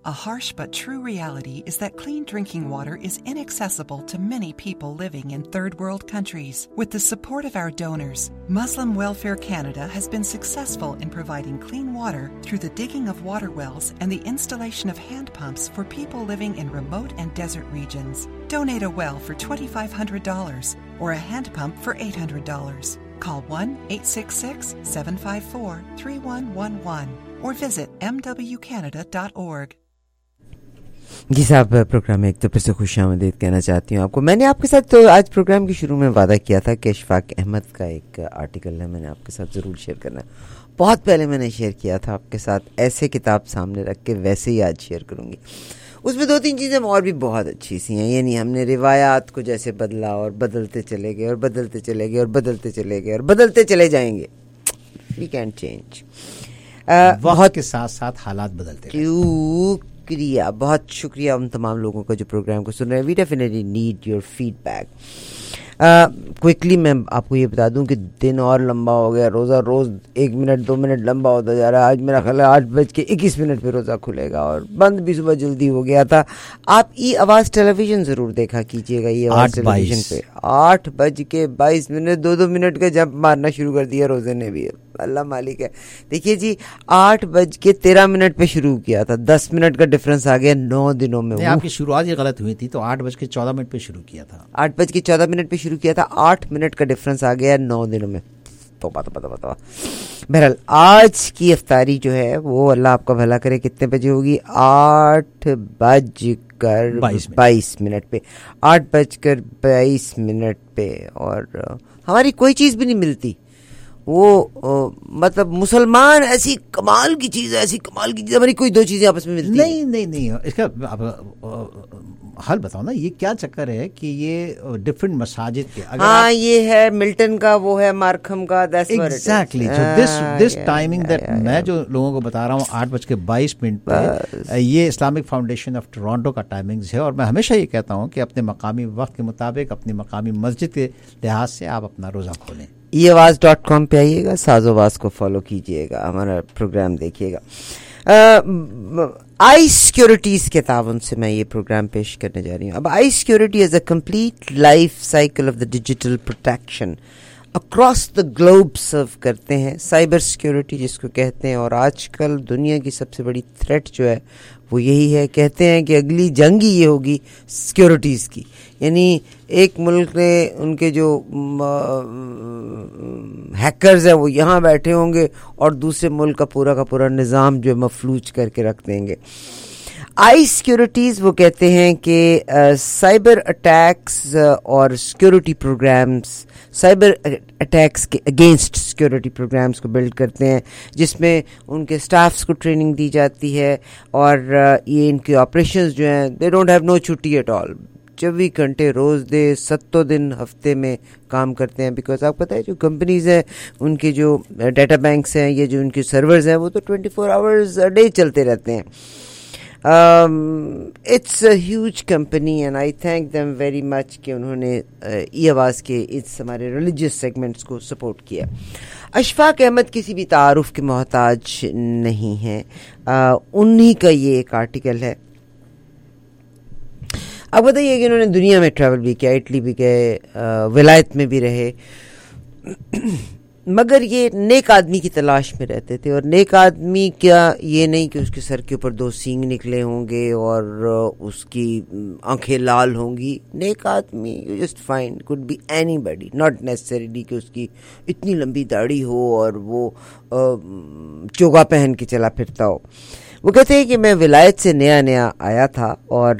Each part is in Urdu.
A harsh but true reality is that clean drinking water is inaccessible to many people living in third world countries. With the support of our donors, Muslim Welfare Canada has been successful in providing clean water through the digging of water wells and the installation of hand pumps for people living in remote and desert regions. Donate a well for $2,500 or a hand pump for $800. Call 1-866-754-3111 or visit mwcanada.org. جی صاحب پروگرام میں ایک تو پھر سے خوش آمدید کہنا چاہتی ہوں آپ کو. میں نے آپ کے ساتھ تو آج پروگرام کے شروع میں وعدہ کیا تھا کہ اشفاق احمد کا ایک آرٹیکل ہے, میں نے آپ کے ساتھ ضرور شیئر کرنا ہے. بہت پہلے میں نے شیئر کیا تھا آپ کے ساتھ, ایسے کتاب سامنے رکھ کے ویسے ہی آج شیئر کروں گی. اس میں 2-3 چیزیں اور بھی بہت اچھی سی ہیں. یعنی ہم نے روایات کو جیسے بدلا اور بدلتے چلے گئے اور بدلتے چلے گئے اور بدلتے چلے گئے اور بدلتے چلے جائیں گے. وی کین چینج, وقت کے ساتھ ساتھ حالات بدلتے ہیں. شکریہ, بہت شکریہ ان تمام لوگوں کا جو پروگرام کو سن رہے ہیں. We definitely need your feedback. Quickly میں آپ کو یہ بتا دوں کہ دن اور لمبا ہو گیا, روزہ روز 1 منٹ 2 منٹ لمبا ہوتا جا رہا ہے. آج میرا خیال ہے 8:21 پہ روزہ کھلے گا اور بند بھی صبح جلدی ہو گیا تھا. آپ ای آواز ٹیلی ویژن ضرور دیکھا کیجیے گا, ای آواز ٹیلی ویژن پہ 8:22 2 منٹ کا جمپ مارنا شروع کر دیا روزے نے بھی. اللہ مالک ہے. دیکھیے جی 8:13 پہ شروع کیا تھا, 10 منٹ کا ڈفرنس آ گیا 9 دنوں میں. آپ کی شروعات ہی غلط ہوئی تھی, تو 8:14 پہ شروع کیا تھا. 8:14 پہ شروع کیا تھا, 8 منٹ کا ڈفرنس آ گیا 9 دنوں میں. تو پتا. بہرحال آج کی افطاری جو ہے وہ اللہ آپ کا بھلا کرے کتنے بجے ہوگی, 8:22 پہ, 8:22 پہ. اور ہماری کوئی چیز بھی نہیں ملتی. وہ مطلب مسلمان ایسی کمال کی چیز ہے, ہماری کوئی 2 چیزیں آپس میں ملتی نہیں. اس کا حل بتاؤ نا, یہ کیا چکر ہے کہ یہ ڈفرینٹ مساجد کے, ہاں یہ ہے ملٹن کا, وہ ہے مارکھم کا. ایگزیکٹلی دس ٹائمنگ دیٹ میں جو لوگوں کو بتا رہا ہوں 8:22 پہ, یہ اسلامک فاؤنڈیشن آف ٹورانٹو کا ٹائمنگز ہے. اور میں ہمیشہ یہ کہتا ہوں کہ اپنے مقامی وقت کے مطابق اپنی مقامی مسجد کے لحاظ سے آپ اپنا روزہ کھولیں. eAwaz.com پہ آئیے گا, ساز آواز کو فالو کیجیے گا, ہمارا پروگرام دیکھیے گا. آئی سیکورٹیز کے تعاون سے میں یہ پروگرام پیش کرنے جا رہی ہوں. اب I security is a complete life cycle of the digital protection across the globe serve کرتے ہیں. سائبر سیکورٹی جس کو کہتے ہیں, اور آج کل دنیا کی سب سے بڑی تھریٹ جو ہے وہ یہی ہے. کہتے ہیں کہ اگلی جنگ ہی یہ ہوگی سیکورٹیز کی. یعنی ایک ملک نے ان کے جو ہیکرز ہیں وہ یہاں بیٹھے ہوں گے اور دوسرے ملک کا پورا نظام جو ہے مفلوج کر کے رکھ دیں گے. آئی سیکورٹیز وہ کہتے ہیں کہ سائبر اٹیکس اور سیکورٹی پروگرامز, سائبر اٹیکس کے اگینسٹ سیکورٹی پروگرامز کو بلڈ کرتے ہیں, جس میں ان کے سٹافز کو ٹریننگ دی جاتی ہے. اور یہ ان کے آپریشنز جو ہیں دے ڈونٹ ہیو نو چھٹی ایٹ آل. 24 گھنٹے روز دے 7 دن ہفتے میں کام کرتے ہیں. بیکاز آپ کو پتہ ہے جو کمپنیز ہیں ان کے جو ڈیٹا بینکس ہیں, یہ جو ان کے سرورز ہیں وہ تو 24 آورز اے ڈے چلتے رہتے ہیں. It's a huge company and I thank them very much کہ انہوں نے ای آواز کے اس ہمارے ریلیجیس سیگمنٹس کو سپورٹ کیا. اشفاق احمد کسی بھی تعارف کے محتاج نہیں ہیں, انہی کا یہ ایک آرٹیکل ہے. اب بتائیے کہ انہوں نے دنیا میں ٹریول بھی کیا, اٹلی بھی گئے, ولایت میں بھی رہے, مگر یہ نیک آدمی کی تلاش میں رہتے تھے. اور نیک آدمی کیا, یہ نہیں کہ اس کے سر کے اوپر 2 سینگ نکلے ہوں گے اور اس کی آنکھیں لال ہوں گی. نیک آدمی you just find could be anybody, not necessarily کہ اس کی اتنی لمبی داڑھی ہو اور وہ چوگا پہن کے چلا پھرتا ہو. وہ کہتے ہیں کہ میں ولایت سے نیا آیا تھا اور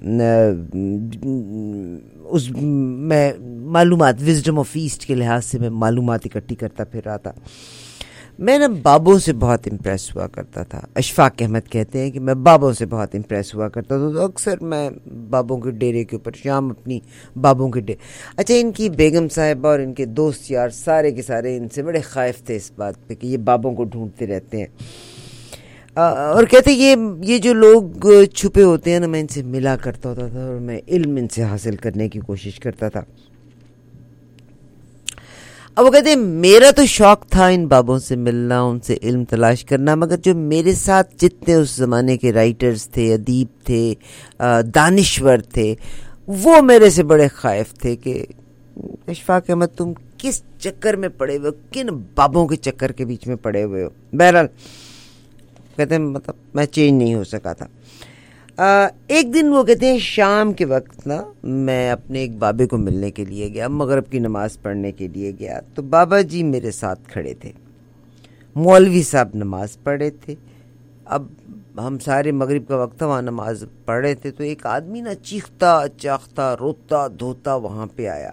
اس میں معلومات وزڈم آف ایسٹ کے لحاظ سے میں معلومات اکٹھی کرتا پھر رہا تھا. میں بابوں سے بہت امپریس ہوا کرتا تھا. اشفاق احمد کہتے ہیں کہ میں بابوں سے بہت امپریس ہوا کرتا تھا, تو اکثر میں بابوں کے ڈیرے کے اوپر شام اپنی بابوں کے اچھا ان کی بیگم صاحبہ اور ان کے دوست یار سارے کے سارے ان سے بڑے خائف تھے اس بات پہ کہ یہ بابوں کو ڈھونڈتے رہتے ہیں. اور کہتے یہ جو لوگ چھپے ہوتے ہیں نا, میں ان سے ملا کرتا ہوتا تھا اور میں علم ان سے حاصل کرنے کی کوشش کرتا تھا. اب وہ کہتے ہیں میرا تو شوق تھا ان بابوں سے ملنا, ان سے علم تلاش کرنا, مگر جو میرے ساتھ جتنے اس زمانے کے رائٹرز تھے, ادیب تھے, دانشور تھے, وہ میرے سے بڑے خائف تھے کہ اشفاق احمد تم کس چکر میں پڑے ہوئے ہو, کن بابوں کے چکر کے بیچ میں پڑے ہوئے ہو. بہرحال کہتے ہیں مطلب میں چینج نہیں ہو سکا تھا. ایک دن وہ کہتے ہیں شام کے وقت نا میں اپنے ایک بابے کو ملنے کے لیے گیا, مغرب کی نماز پڑھنے کے لیے گیا, تو بابا جی میرے ساتھ کھڑے تھے, مولوی صاحب نماز پڑھے تھے. اب ہم سارے مغرب کا وقت تھا, وہاں نماز پڑھ رہے تھے, تو ایک آدمی نا چیختا چاختا روتا دھوتا وہاں پہ آیا.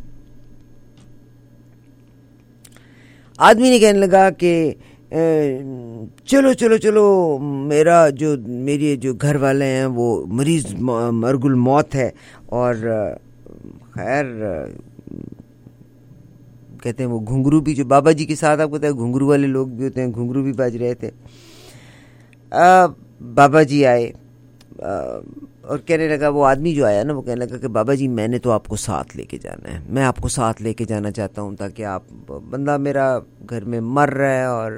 آدمی نے کہنے لگا کہ چلو چلو چلو, میری جو گھر والے ہیں وہ مریض مرگ الموت ہے. اور خیر کہتے ہیں وہ گھنگرو بھی, جو بابا جی کے ساتھ آپ کو پتہ ہے گھنگرو والے لوگ بھی ہوتے ہیں, گھنگرو بھی بج رہے تھے. بابا جی آئے اور کہنے لگا, وہ آدمی جو آیا نا وہ کہنے لگا کہ بابا جی میں نے تو آپ کو ساتھ لے کے جانا ہے, میں آپ کو ساتھ لے کے جانا چاہتا ہوں, تاکہ آپ, بندہ میرا گھر میں مر رہا ہے اور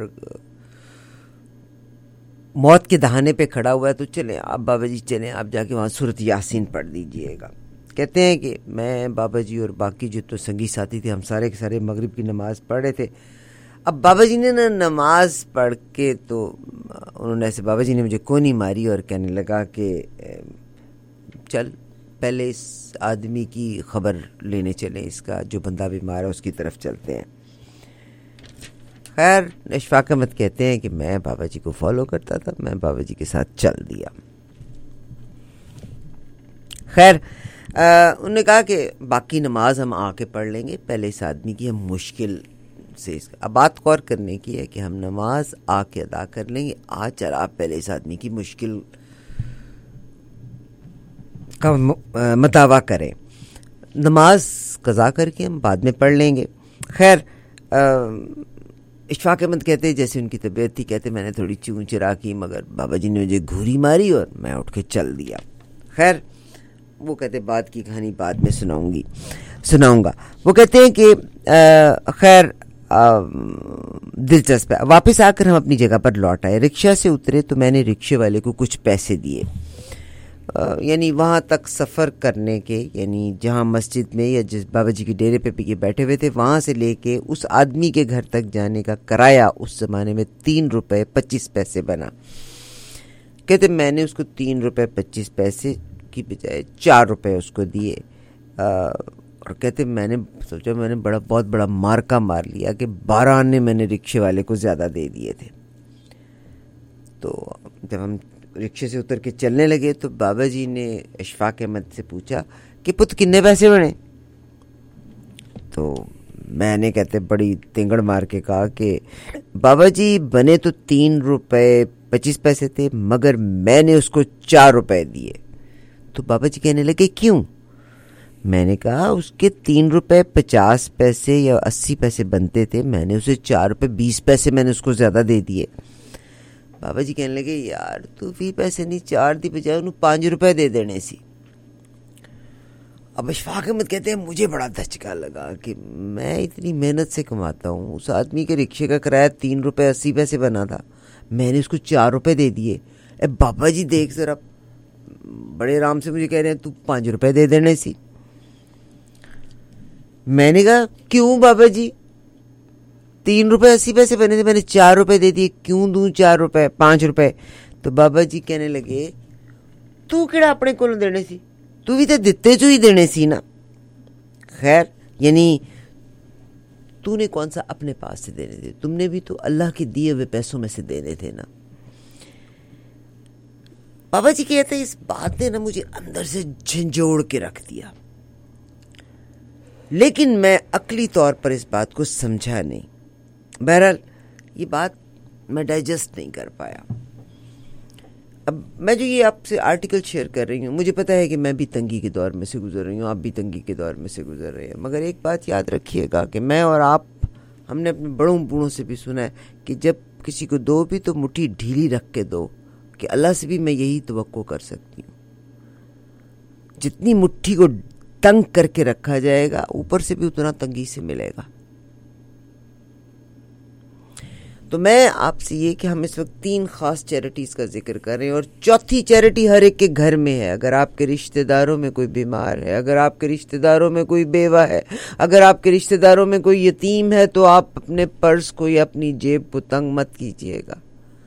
موت کے دہانے پہ کھڑا ہوا ہے, تو چلیں آپ بابا جی چلیں, آپ جا کے وہاں سورۃ یاسین پڑھ دیجئے گا. کہتے ہیں کہ میں, بابا جی اور باقی جو تو سنگی ساتھی تھے, ہم سارے کے سارے مغرب کی نماز پڑھ رہے تھے. اب بابا جی نے نا نماز پڑھ کے تو انہوں نے ایسے, بابا جی نے مجھے کونی ماری اور کہنے لگا کہ چل پہلے اس آدمی کی خبر لینے چلیں, اس کا جو بندہ بیمار ہے اس کی طرف چلتے ہیں. خیر اشفاق احمد کہتے ہیں کہ میں بابا جی کو فالو کرتا تھا, میں بابا جی کے ساتھ چل دیا. خیر انہوں نے کہا کہ باقی نماز ہم آ کے پڑھ لیں گے, پہلے اس آدمی کی ہم مشکل سے, اب بات غور کرنے کی ہے کہ ہم نماز آ کے ادا کر لیں گے, آج چل آپ پہلے اس آدمی کی مشکل کا مداوع کریں, نماز قضا کر کے ہم بعد میں پڑھ لیں گے. خیر اشفاق احمد کہتے جیسے ان کی طبیعت تھی, کہتے میں نے تھوڑی چون چرا کی, مگر بابا جی نے مجھے گھوری ماری اور میں اٹھ کے چل دیا. خیر وہ کہتے بعد کی کہانی بعد میں سناؤں گا. وہ کہتے ہیں کہ خیر دلچسپ ہے. واپس آ کر ہم اپنی جگہ پر لوٹ آئے, رکشہ سے اترے تو میں نے رکشے والے کو کچھ پیسے دیے, یعنی وہاں تک سفر کرنے کے, یعنی جہاں مسجد میں یا جس بابا جی کے ڈیرے پہ یہ بیٹھے ہوئے تھے وہاں سے لے کے اس آدمی کے گھر تک جانے کا کرایہ اس زمانے میں 3 روپے 25 پیسے بنا. کہتے میں نے اس کو 3 روپے 25 پیسے کی بجائے 4 روپے اس کو دیے, اور کہتے میں نے سوچا میں نے بہت بڑا مارکا مار لیا کہ 12 آنے میں نے رکشے والے کو زیادہ دے دیے تھے. تو جب ہم رکشے سے اتر کے چلنے لگے تو بابا جی نے اشفاق احمد سے پوچھا کہ پت کتنے پیسے بنے. تو میں نے کہتے بڑی تینگڑ مار کے کہا کہ بابا جی بنے تو 3 روپے 25 پیسے تھے, مگر میں نے اس کو 4 روپے دیے. تو بابا جی کہنے لگے کیوں؟ میں نے کہا اس کے 3 روپے 50 پیسے یا 80 پیسے بنتے تھے, میں نے اسے 4 روپے 20 پیسے میں نے اس کو زیادہ دے دیے. بابا جی کہنے لگے یار تو 20 پیسے نہیں 4 دی بجائے انہوں 5 روپے دے دینے سی. اب اشفاق احمد کہتے ہیں مجھے بڑا دھچکا لگا کہ میں اتنی محنت سے کماتا ہوں, اس آدمی کے رکشے کا کرایہ 3 روپے 80 پیسے بنا تھا, میں نے اس کو 4 روپے دے دیے. اے بابا جی دیکھ ذرا, بڑے آرام سے مجھے کہہ رہے ہیں تو 5 روپے دے دینے سی. میں نے کہا کیوں بابا جی, 3 روپے 80 پیسے بنے تھے, میں نے 4 روپے دے دیے, کیوں دوں 4 روپے 5 روپے. تو بابا جی کہنے لگے تو کیڑا اپنے کو دینے سی, تو بھی تو دیتے جو ہی دینے سی نا. خیر یعنی تو نے کون سا اپنے پاس سے دینے تھے, تم نے بھی تو اللہ کے دیے ہوئے پیسوں میں سے دینے تھے نا. بابا جی کہتے ہیں اس بات نے نا مجھے اندر سے جھنجھوڑ کے رکھ دیا, لیکن میں عقلی طور پر اس بات کو سمجھا نہیں. بہرحال یہ بات میں ڈائجسٹ نہیں کر پایا. اب میں جو یہ آپ سے آرٹیکل شیئر کر رہی ہوں, مجھے پتا ہے کہ میں بھی تنگی کے دور میں سے گزر رہی ہوں, آپ بھی تنگی کے دور میں سے گزر رہے ہیں, مگر ایک بات یاد رکھیے گا کہ میں اور آپ, ہم نے اپنے بڑوں بوڑھوں سے بھی سنا ہے کہ جب کسی کو دو بھی تو مٹھی ڈھیلی رکھ کے دو, کہ اللہ سے بھی میں یہی توقع کر سکتی ہوں. جتنی مٹھی کو تنگ کر کے رکھا جائے گا اوپر سے بھی اتنا تنگی سے ملے گا. تو میں آپ سے یہ کہ ہم اس وقت 3 خاص چیریٹیز کا ذکر کر رہے ہیں، اور چوتھی چیریٹی ہر ایک کے گھر میں ہے. اگر آپ کے رشتہ داروں میں کوئی بیمار ہے، اگر آپ کے رشتہ داروں میں کوئی بیوہ ہے، اگر آپ کے رشتہ داروں میں کوئی یتیم ہے، تو آپ اپنے پرس کو یا اپنی جیب کو تنگ مت کیجیے گا.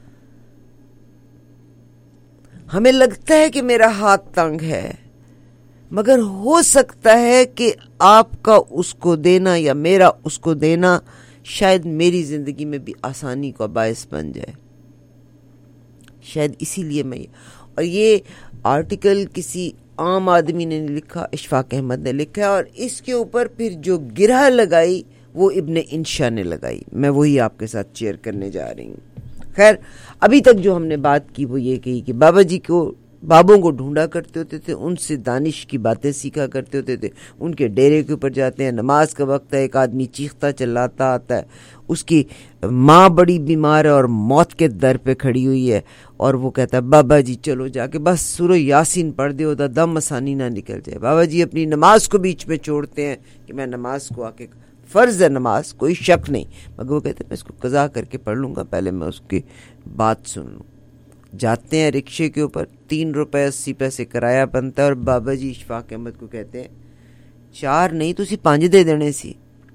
ہمیں لگتا ہے کہ میرا ہاتھ تنگ ہے، مگر ہو سکتا ہے کہ آپ کا اس کو دینا یا میرا اس کو دینا شاید میری زندگی میں بھی آسانی کا باعث بن جائے. شاید اسی لیے میں اور یہ آرٹیکل کسی عام آدمی نے نہیں لکھا، اشفاق احمد نے لکھا ہے، اور اس کے اوپر پھر جو گرہ لگائی وہ ابن انشا نے لگائی. میں وہی آپ کے ساتھ شیئر کرنے جا رہی ہوں. خیر، ابھی تک جو ہم نے بات کی وہ یہ کہی کہ بابا جی کو بابوں کو ڈھونڈا کرتے ہوتے تھے، ان سے دانش کی باتیں سیکھا کرتے ہوتے تھے. ان کے ڈیرے کے اوپر جاتے ہیں، نماز کا وقت ہے، ایک آدمی چیختا چلاتا آتا ہے، اس کی ماں بڑی بیمار ہے اور موت کے در پہ کھڑی ہوئی ہے، اور وہ کہتا ہے بابا جی چلو جا کے بس سورہ یاسین پڑھ دے، ہوتا دم آسانی نہ نکل جائے. بابا جی اپنی نماز کو بیچ میں چھوڑتے ہیں کہ میں نماز کو آ کے، فرض ہے نماز، کوئی شک نہیں، مگر وہ کہتے ہیں میں اس کو قضا کر کے پڑھ لوں گا، پہلے میں اس کی بات سن لوں. جاتے ہیں رکشے کے اوپر، 3 روپے 80 پیسے کرایہ بنتا ہے، اور بابا جی اشفاق احمد کو کہتے ہیں 4 نہیں تسی 5 دے دینے سی.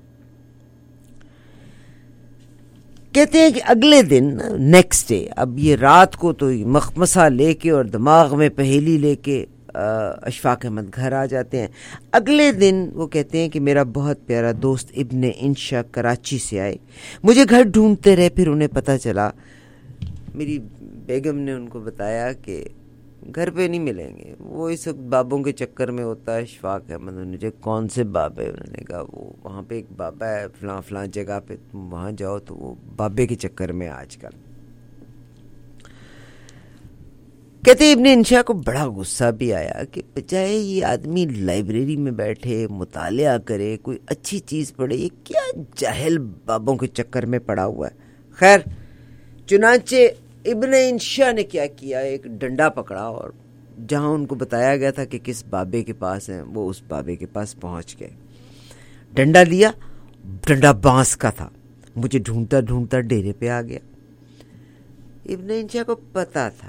کہتے ہیں کہ اگلے دن نیکسٹ ڈے، اب یہ رات کو تو مخمصہ لے کے اور دماغ میں پہیلی لے کے اشفاق احمد گھر آ جاتے ہیں. اگلے دن وہ کہتے ہیں کہ میرا بہت پیارا دوست ابن انشا کراچی سے آئے، مجھے گھر ڈھونڈتے رہے، پھر انہیں پتہ چلا، میری بیگم نے ان کو بتایا کہ گھر پہ نہیں ملیں گے، وہ اس وقت بابوں کے چکر میں ہوتا ہے. اشفاق احمد نے کون سے بابے؟ انہوں نے کہا وہ وہاں پہ ایک بابا ہے فلاں فلاں جگہ پہ، تم وہاں جاؤ، تو وہ بابے کے چکر میں آج کل. کہتے ابن انشا کو بڑا غصہ بھی آیا کہ بجائے یہ آدمی لائبریری میں بیٹھے مطالعہ کرے، کوئی اچھی چیز پڑھے، یہ کیا جاہل بابوں کے چکر میں پڑا ہوا ہے. خیر، چنانچہ ابن انشا نے کیا کیا، ایک ڈنڈا پکڑا، اور جہاں ان کو بتایا گیا تھا کہ کس بابے کے پاس ہیں، وہ اس بابے کے پاس پہنچ گئے. ڈنڈا لیا، ڈنڈا بانس کا تھا، مجھے ڈھونڈتا ڈھونڈتا ڈیرے پہ آ گیا. ابن انشا کو پتا تھا.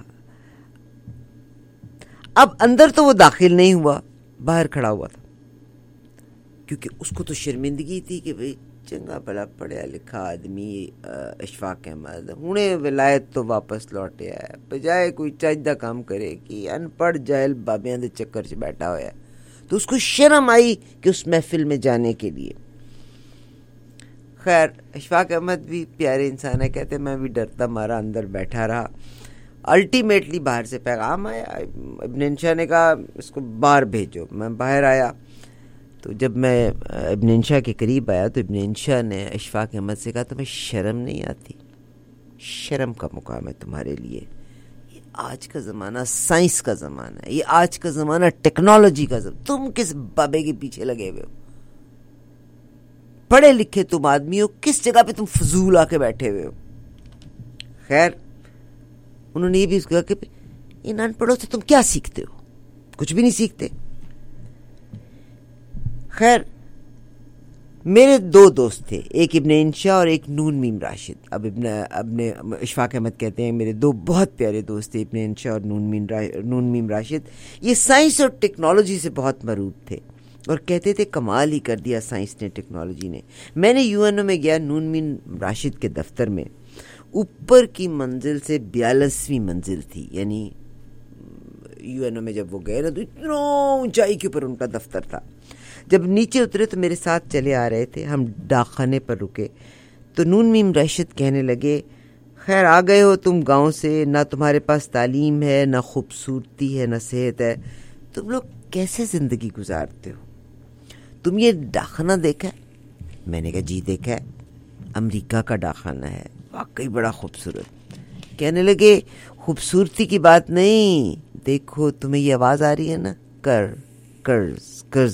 اب اندر تو وہ داخل نہیں ہوا، باہر کھڑا ہوا تھا، کیونکہ اس کو تو شرمندگی تھی کہ بھئی چنگا بھلا پڑھیا لکھا آدمی اشفاق احمد ہنے ولایت تو واپس لوٹے ہے، بجائے کوئی چج دا کام کرے کہ ان پڑھ جاہل بابیاں دے چکر چ بیٹھا ہوا ہے. تو اس کو شرم آئی کہ اس محفل میں جانے کے لیے. خیر، اشفاق احمد بھی پیارے انسان ہے، کہتے میں بھی ڈرتا مارا اندر بیٹھا رہا. الٹیمیٹلی باہر سے پیغام آیا، ابن انشا نے کہا اس کو باہر بھیجو. میں باہر آیا، تو جب میں ابن انشا کے قریب آیا تو ابن انشا نے اشفاق احمد سے کہا تمہیں شرم نہیں آتی؟ شرم کا مقام ہے تمہارے لیے. یہ آج کا زمانہ سائنس کا زمانہ ہے، یہ آج کا زمانہ ٹیکنالوجی کا زمانہ، تم کس بابے کے پیچھے لگے ہوئے ہو؟ پڑھے لکھے تم آدمی ہو، کس جگہ پہ تم فضول آ کے بیٹھے ہوئے ہو؟ خیر، انہوں نے یہ بھی کہا کہ ان ان پڑھوں سے تم کیا سیکھتے ہو؟ کچھ بھی نہیں سیکھتے. خیر، میرے 2 دوست تھے، ایک ابن انشا اور ایک نون میم راشد. اب ابن اشفاق احمد کہتے ہیں میرے 2 بہت پیارے دوست تھے، ابن انشا اور نون میم راشد. یہ سائنس اور ٹیکنالوجی سے بہت مربوط تھے اور کہتے تھے کمال ہی کر دیا سائنس نے، ٹیکنالوجی نے. میں نے UNO میں گیا، نون میم راشد کے دفتر میں. اوپر کی منزل سے 42ویں منزل تھی، یعنی UNO میں جب وہ گئے نا تو اتنا اونچائی کے اوپر ان کا دفتر تھا. جب نیچے اترے تو میرے ساتھ چلے آ رہے تھے، ہم ڈاک خانے پر رکے تو نون میم راشد کہنے لگے خیر آ گئے ہو تم گاؤں سے، نہ تمہارے پاس تعلیم ہے، نہ خوبصورتی ہے، نہ صحت ہے، تم لوگ کیسے زندگی گزارتے ہو؟ تم یہ ڈاک خانہ دیکھا ہے؟ میں نے کہا جی دیکھا ہے، امریکہ کا ڈاک خانہ ہے، واقعی بڑا خوبصورت. کہنے لگے خوبصورتی کی بات نہیں، دیکھو تمہیں یہ آواز آ رہی ہے نا، قرض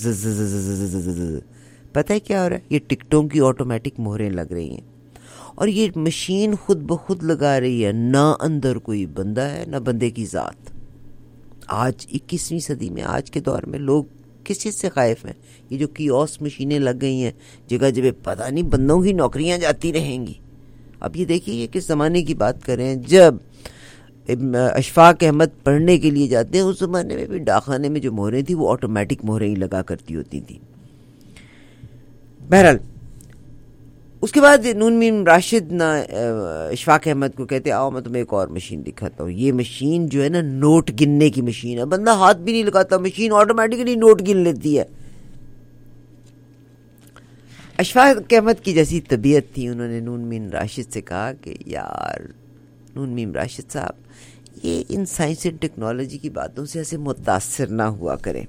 پتہ ہے کیا ہو رہا ہے؟ یہ ٹکٹوں کی آٹومیٹک مہریں لگ رہی ہیں اور یہ مشین خود بخود لگا رہی ہے، نہ اندر کوئی بندہ ہے نہ بندے کی ذات. آج 21ویں صدی میں، آج کے دور میں لوگ کس چیز سے خائف ہیں؟ یہ جو کیوس مشینیں لگ گئی ہیں جگہ جگہ، پتہ نہیں بندوں کی نوکریاں جاتی رہیں گی. اب یہ دیکھیے کس زمانے کی بات کریں، جب اشفاق احمد پڑھنے کے لیے جاتے ہیں، اس زمانے میں بھی ڈاکخانے میں جو مہریں تھیں وہ آٹومیٹک مہریں ہی لگا کرتی ہوتی تھیں. بہرحال اس کے بعد نون میم راشد نہ اشفاق احمد کو کہتے آؤ میں تمہیں ایک اور مشین دکھاتا ہوں. یہ مشین جو ہے نا نوٹ گننے کی مشین ہے، بندہ ہاتھ بھی نہیں لگاتا، مشین آٹومیٹکلی نوٹ گن لیتی ہے. اشفاق احمد کی جیسی طبیعت تھی، انہوں نے نون میم راشد سے کہا کہ یار نون میم راشد صاحب، یہ ان سائنس اینڈ ٹیکنالوجی کی باتوں سے ایسے متاثر نہ ہوا کریں.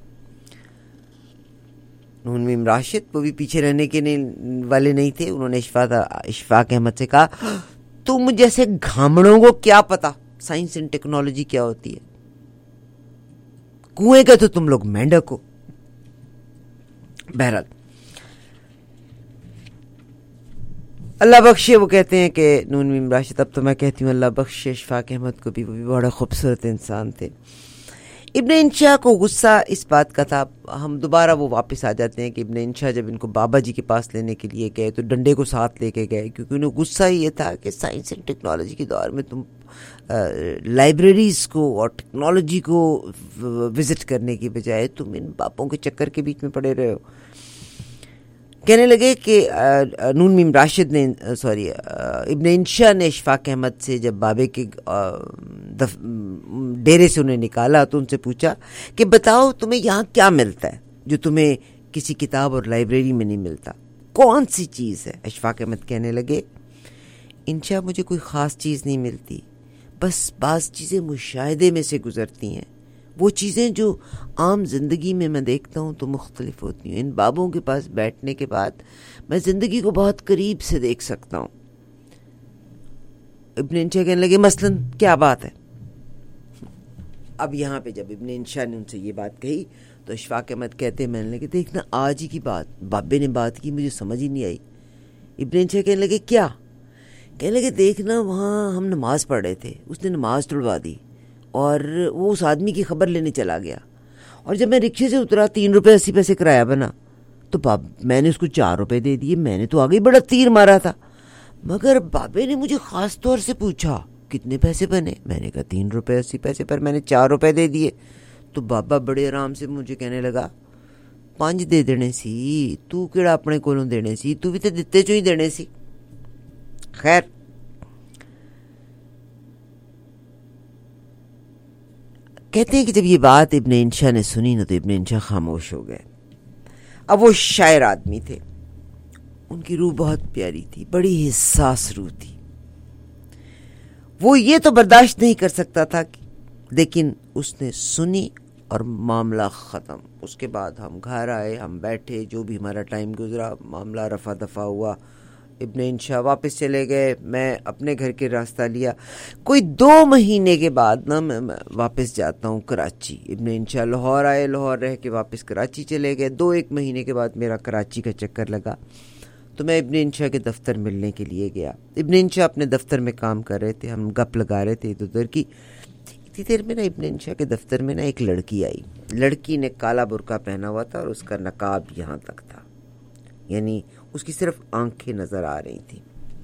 نون میم راشد وہ بھی پیچھے رہنے کے والے نہیں تھے. انہوں نے اشفاق احمد سے کہا تم جیسے گھامڑوں کو کیا پتا سائنس اینڈ ٹیکنالوجی کیا ہوتی ہے، کنویں کے تو تم لوگ مینڈک ہو. بہرحال اللہ بخشے، وہ کہتے ہیں کہ نون میم راشد، اب تو میں کہتی ہوں اللہ بخشے اشفاق احمد کو بھی، وہ بھی بڑا خوبصورت انسان تھے. ابن انشا کو غصہ اس بات کا تھا، ہم دوبارہ وہ واپس آ جاتے ہیں کہ ابن انشا جب ان کو بابا جی کے پاس لینے کے لیے گئے تو ڈنڈے کو ساتھ لے کے گئے، کیونکہ انہیں غصہ یہ تھا کہ سائنس اینڈ ٹیکنالوجی کے دور میں تم لائبریریز کو اور ٹیکنالوجی کو وزٹ کرنے کی بجائے تم ان باپوں کے چکر کے بیچ میں پڑے رہے ہو. کہنے لگے کہ نون میم راشد نے ابن انشا نے اشفاق احمد سے جب بابے کے ڈیرے سے انہیں نکالا تو ان سے پوچھا کہ بتاؤ تمہیں یہاں کیا ملتا ہے جو تمہیں کسی کتاب اور لائبریری میں نہیں ملتا، کون سی چیز ہے؟ اشفاق احمد کہنے لگے انشا مجھے کوئی خاص چیز نہیں ملتی، بس بعض چیزیں مشاہدے میں سے گزرتی ہیں، وہ چیزیں جو عام زندگی میں دیکھتا ہوں تو مختلف ہوتی ہیں. ان بابوں کے پاس بیٹھنے کے بعد میں زندگی کو بہت قریب سے دیکھ سکتا ہوں. ابن انشا کہنے لگے مثلاً کیا بات ہے؟ اب یہاں پہ جب ابن انشا نے ان سے یہ بات کہی تو اشفاق احمد کہتے ہیں میں نے لگے دیکھنا آج ہی کی بات بابے نے بات کی مجھے سمجھ ہی نہیں آئی. ابن انشا کہنے لگے کیا؟ کہنے لگے دیکھنا وہاں ہم نماز پڑھ رہے تھے، اس نے نماز تڑوا دی اور وہ اس آدمی کی خبر لینے چلا گیا، اور جب میں رکشے سے اترا 3 روپے 80 پیسے کرایہ بنا تو میں نے اس کو 4 روپے دے دیے. میں نے تو آگے بڑا تیر مارا تھا، مگر بابے نے مجھے خاص طور سے پوچھا کتنے پیسے بنے، میں نے کہا 3 روپے 80 پیسے پر میں نے 4 روپے دے دیے. تو بابا بڑے آرام سے مجھے کہنے لگا 5 دے دینے سی، تو کیڑا اپنے کولوں دینے سی، تو بھی تو دتے چوں ہی دینے سی. خیر کہتے ہیں کہ جب یہ بات ابن انشا نے سنی نا تو ابن انشا خاموش ہو گئے. اب وہ شاعر آدمی تھے، ان کی روح بہت پیاری تھی، بڑی حساس روح تھی. وہ یہ تو برداشت نہیں کر سکتا تھا لیکن اس نے سنی اور معاملہ ختم. اس کے بعد ہم گھر آئے، ہم بیٹھے، جو بھی ہمارا ٹائم گزرا معاملہ رفع دفع ہوا. ابن انشا واپس چلے گئے، میں اپنے گھر کے راستہ لیا. کوئی 2 مہینے کے بعد نا میں واپس جاتا ہوں کراچی. ابن انشا لاہور آئے، لاہور رہ کے واپس کراچی چلے گئے. 2-1 مہینے کے بعد میرا کراچی کا چکر لگا تو میں ابن انشا کے دفتر ملنے کے لیے گیا. ابن انشا اپنے دفتر میں کام کر رہے تھے، ہم گپ لگا رہے تھے ادھر ادھر کی. اتنی دیر میں نا ابن انشا کے دفتر میں نا ایک لڑکی آئی. لڑکی نے کالا برقع پہنا ہوا تھا اور اس کا نقاب یہاں تک تھا، یعنی اس کی صرف آنکھیں نظر آ رہی تھیں.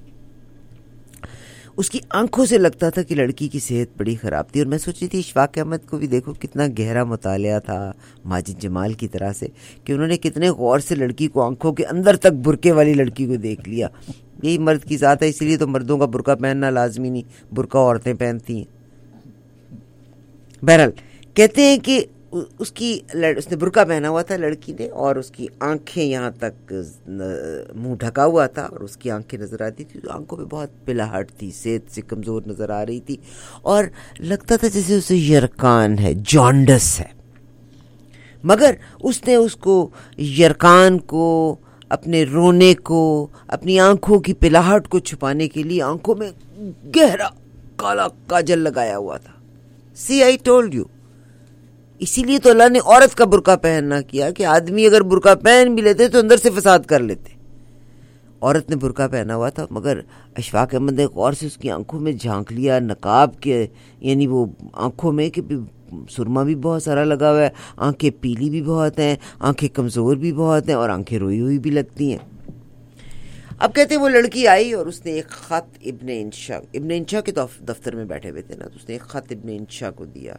اس کی آنکھوں سے لگتا تھا کہ لڑکی کی صحت بڑی خراب تھی. اور میں سوچ رہی تھی اشفاق احمد کو بھی دیکھو کتنا گہرا مطالعہ تھا ماجد جمال کی طرح سے کہ انہوں نے کتنے غور سے لڑکی کو آنکھوں کے اندر تک برقعے والی لڑکی کو دیکھ لیا. یہی مرد کی ذات ہے، اسی لیے تو مردوں کا برقع پہننا لازمی نہیں، برقع عورتیں پہنتی ہیں. بہرحال کہتے ہیں کہ اس نے برقع پہنا ہوا تھا لڑکی نے، اور اس کی آنکھیں یہاں تک منہ ڈھکا ہوا تھا اور اس کی آنکھیں نظر آتی تھی. آنکھوں پہ بہت پلاہٹ تھی، صحت سے کمزور نظر آ رہی تھی اور لگتا تھا جیسے اسے یرکان ہے، جانڈس ہے. مگر اس نے اس کو یرکان کو، اپنے رونے کو، اپنی آنکھوں کی پلاہٹ کو چھپانے کے لیے آنکھوں میں گہرا کالا کاجل لگایا ہوا تھا. See I told you. اسی لیے تو اللہ نے عورت کا برقع پہننا کیا کہ آدمی اگر برقع پہن بھی لیتے تو اندر سے فساد کر لیتے. عورت نے برقع پہنا ہوا تھا مگر اشفاق احمد نے غور سے اس کی آنکھوں میں جھانک لیا، نقاب کے یعنی وہ آنکھوں میں کہ سرما بھی بہت سارا لگا ہوا ہے، آنکھیں پیلی بھی بہت ہیں، آنکھیں کمزور بھی بہت ہیں اور آنکھیں روئی ہوئی بھی لگتی ہیں. اب کہتے ہیں وہ لڑکی آئی اور اس نے ایک خط ابن انشا کے دفتر میں بیٹھے ہوئے تھے نا، تو اس نے ایک خط ابن انشا کو دیا.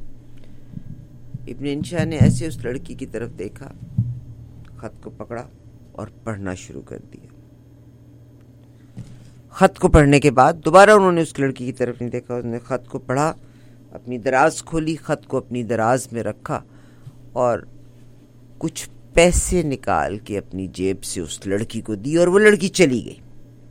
ابن انشا نے ایسے اس لڑکی کی طرف دیکھا، خط کو پکڑا اور پڑھنا شروع کر دیا. خط کو پڑھنے کے بعد دوبارہ انہوں نے اس لڑکی کی طرف نہیں دیکھا. انہوں نے خط کو پڑھا، اپنی دراز کھولی، خط کو اپنی دراز میں رکھا اور کچھ پیسے نکال کے اپنی جیب سے اس لڑکی کو دی اور وہ لڑکی چلی گئی.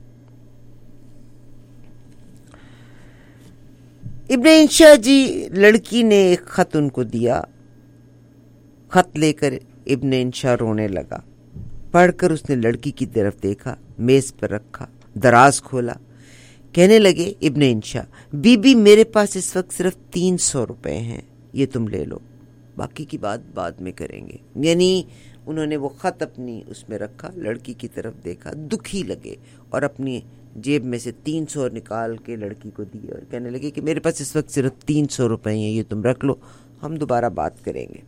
ابن انشا جی، لڑکی نے ایک خط ان کو دیا. خط لے کر ابن انشا رونے لگا. پڑھ کر اس نے لڑکی کی طرف دیکھا، میز پر رکھا، دراز کھولا. کہنے لگے ابن انشا، بی بی میرے پاس اس وقت صرف 300 روپے ہیں، یہ تم لے لو، باقی کی بات بعد میں کریں گے. یعنی انہوں نے وہ خط اپنی اس میں رکھا، لڑکی کی طرف دیکھا، دکھی لگے اور اپنی جیب میں سے 300 نکال کے لڑکی کو دیے اور کہنے لگے کہ میرے پاس اس وقت صرف 300 روپے ہیں، یہ تم رکھ لو، ہم دوبارہ بات کریں گے.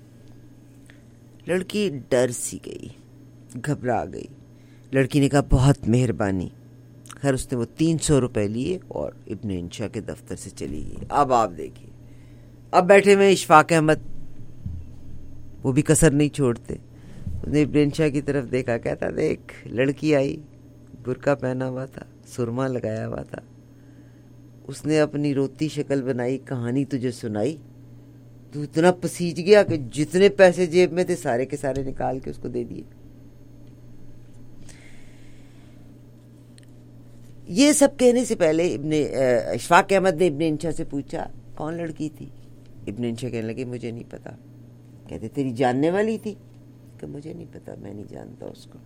لڑکی ڈر سی گئی، گھبرا گئی. لڑکی نے کہا بہت مہربانی. خیر اس نے وہ 300 روپے لیے اور ابن انشا کے دفتر سے چلی گئی. اب آپ دیکھیے، اب بیٹھے ہوئے اشفاق احمد، وہ بھی کسر نہیں چھوڑتے. اس نے ابن انشا کی طرف دیکھا، کہتا دیکھ لڑکی آئی، برقع پہنا ہوا تھا، سرما لگایا ہوا تھا، اس نے اپنی روتی شکل بنائی، کہانی تجھے سنائی، تو اتنا پسیج گیا کہ جتنے پیسے جیب میں تھے سارے کے سارے نکال کے اس کو دے دیے. یہ سب کہنے سے پہلے اشفاق احمد نے ابن انشا سے پوچھا کون لڑکی تھی؟ ابن انشا کہنے لگے مجھے نہیں پتا. کہتے تیری جاننے والی تھی؟ کہ مجھے نہیں پتا، میں نہیں جانتا اس کو،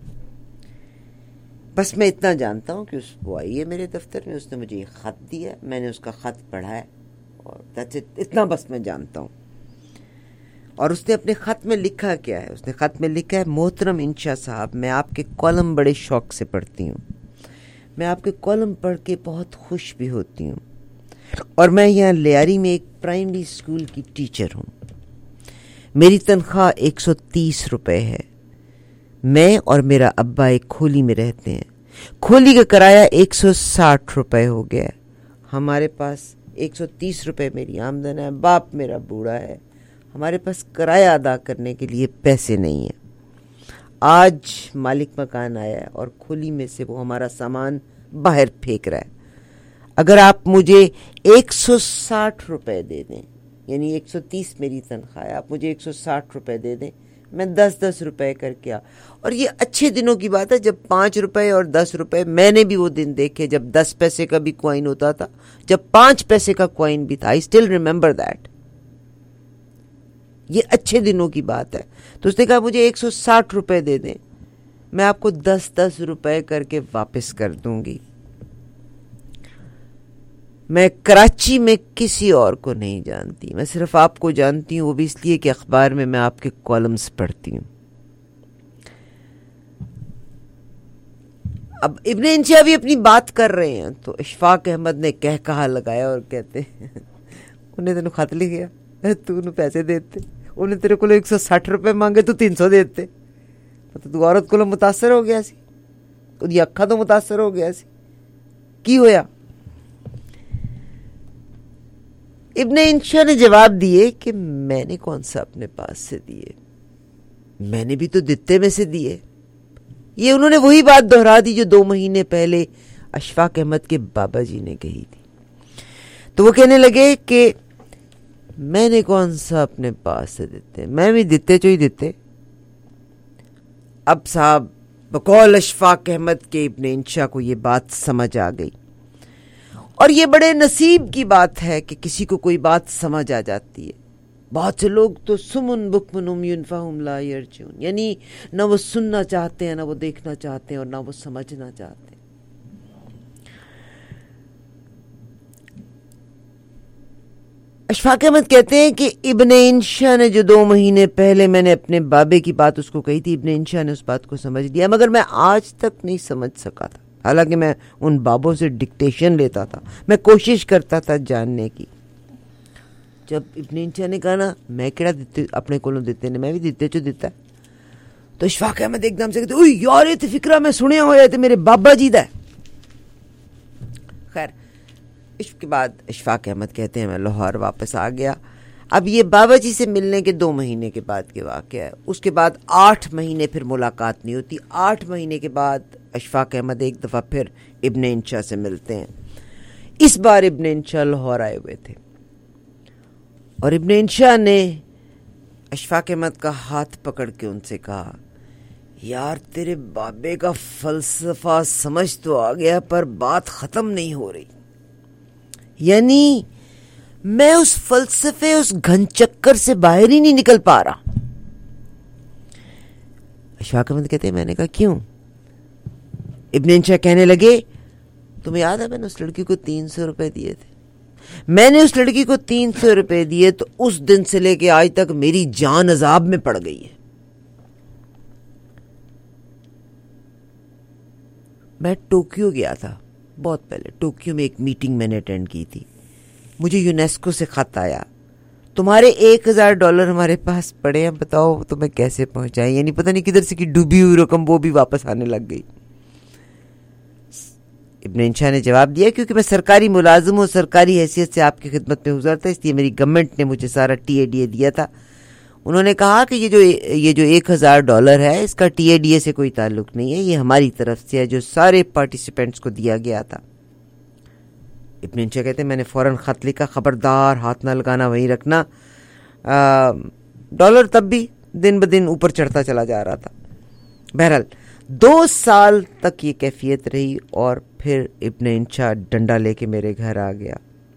بس میں اتنا جانتا ہوں کہ وہ آئی ہے میرے دفتر میں، اس نے مجھے ایک خط دیا، میں نے اس کا خط پڑھا ہے اور اتنا بس میں جانتا ہوں. اور اس نے اپنے خط میں لکھا کیا ہے؟ اس نے خط میں لکھا ہے محترم انشا صاحب، میں آپ کے کالم بڑے شوق سے پڑھتی ہوں، میں آپ کے کالم پڑھ کے بہت خوش بھی ہوتی ہوں، اور میں یہاں لیاری میں ایک پرائمری اسکول کی ٹیچر ہوں. میری تنخواہ 130 روپے ہے. میں اور میرا ابا ایک کھولی میں رہتے ہیں. کھولی کا کرایہ 160 روپے ہو گیا ہے. ہمارے پاس 130 روپے میری آمدن ہے. باپ میرا بوڑھا ہے، ہمارے پاس کرایہ ادا کرنے کے لیے پیسے نہیں ہیں. آج مالک مکان آیا ہے اور کھولی میں سے وہ ہمارا سامان باہر پھینک رہا ہے. اگر آپ مجھے 160 روپے دے دیں، یعنی 130 میری تنخواہ ہے، آپ مجھے 160 روپے دے دیں، میں 10 روپے کر کے اور یہ اچھے دنوں کی بات ہے جب 5 روپے اور 10 روپے، میں نے بھی وہ دن دیکھے جب 10 پیسے کا بھی کوائن ہوتا تھا، جب 5 پیسے کا کوائن بھی تھا. I still remember that. یہ اچھے دنوں کی بات ہے. تو اس نے کہا مجھے 160 روپے دے دیں، میں آپ کو 10 روپے کر کے واپس کر دوں گی. میں کراچی میں کسی اور کو نہیں جانتی، میں صرف آپ کو جانتی ہوں، وہ بھی اس لیے کہ اخبار میں آپ کے کالمز پڑھتی ہوں. اب ابن انشا بھی اپنی بات کر رہے ہیں تو اشفاق احمد نے کہا لگایا اور کہتے انہیں تینوں خط لکھ گیا، تو انہوں پیسے دیتے، انہیں تیرے کو 160 روپے مانگے تو 300 دیتے. تو عورت کو متاثر ہو گیا سی، وہ اکھا تو متاثر ہو گیا سی. کی ہویا؟ ابن انشا نے جواب دیے کہ میں نے کون سا اپنے پاس سے دیے، میں نے بھی تو دتے میں سے دیے. یہ انہوں نے وہی بات دہرا دی جو 2 مہینے پہلے اشفاق احمد کے بابا جی نے کہی تھی. تو وہ کہنے لگے کہ میں نے کون سا اپنے پاس سے دیتے، میں بھی دیتے جو ہی دیتے. اب صاحب بقول اشفاق احمد کے ابن انشا کو یہ بات سمجھ آ گئی، اور یہ بڑے نصیب کی بات ہے کہ کسی کو کوئی بات سمجھ آ جاتی ہے. بہت سے لوگ تو سمن بکمن عمیٌ فہم لا یرجعون، یعنی نہ وہ سننا چاہتے ہیں، نہ وہ دیکھنا چاہتے ہیں، اور نہ وہ سمجھنا چاہتے ہیں. اشفاق احمد کہتے ہیں کہ ابن انشا نے جو 2 مہینے پہلے میں نے اپنے بابے کی بات اس کو کہی تھی، ابن انشا نے اس بات کو سمجھ لیا، مگر میں آج تک نہیں سمجھ سکا تھا. حالانکہ میں ان بابوں سے ڈکٹیشن لیتا تھا، میں کوشش کرتا تھا جاننے کی. جب ابن انشا نے کہا نا میں کہڑا دیتے اپنے کولوں دیتے نے، میں بھی دیتے چو دیتا ہے، تو اشفاق احمد ایک دم سے کہتے اوہ یار یہ تو فکرہ میں سنے ہوئے تھے میرے بابا جی دا. خیر اس کے بعد اشفاق احمد کہتے ہیں میں لاہور واپس آ گیا. اب یہ بابا جی سے ملنے کے 2 مہینے کے بعد کے واقعہ ہے. اس کے بعد 8 مہینے پھر ملاقات نہیں ہوتی. 8 مہینے کے بعد اشفاق احمد ایک دفعہ پھر ابن انشا سے ملتے ہیں. اس بار ابن انشا لاہور آئے ہوئے تھے اور ابن انشا نے اشفاق احمد کا ہاتھ پکڑ کے ان سے کہا یار تیرے بابے کا فلسفہ سمجھ تو آ گیا پر بات ختم نہیں ہو رہی. یعنی میں اس فلسفے اس گھن چکر سے باہر ہی نہیں نکل پا رہا. اشفاق احمد کہتے ہیں میں نے کہا کیوں؟ ابن انشا کہنے لگے تمہیں یاد ہے میں نے اس لڑکی کو 300 روپے دیے تھے. میں نے اس لڑکی کو 300 روپے دیے تو اس دن سے لے کے آج تک میری جان عذاب میں پڑ گئی ہے. میں ٹوکیو گیا تھا بہت پہلے. ٹوکیو میں ایک میٹنگ میں نے اٹینڈ کی تھی. مجھے یونیسکو سے خط آیا تمہارے $1000 ہمارے پاس پڑے ہیں بتاؤ تمہیں کیسے پہنچائیں. یعنی پتہ نہیں کدھر سے کی ڈوبی ہوئی رقم وہ بھی واپس آنے لگ گئی. ابن انشا نے جواب دیا کیونکہ میں سرکاری ملازم ہوں, سرکاری حیثیت سے آپ کی خدمت میں حضور تھا, اس لیے میری گورنمنٹ نے مجھے سارا TADA دیا تھا. انہوں نے کہا کہ یہ جو $1000 ہے اس کا TADA سے کوئی تعلق نہیں ہے, یہ ہماری طرف سے ہے جو سارے پارٹیسپینٹس کو دیا گیا تھا. ابن انشا کہتے ہیں میں نے فوراً خط لکھا خبردار ہاتھ نہ لگانا وہیں رکھنا. ڈالر تب بھی دن بدن اوپر چڑھتا چلا جا رہا تھا. بہرحال 2 سال تک یہ کیفیت رہی اور پھر ابن انشا ڈنڈا لے کے میرے گھر آ گیا.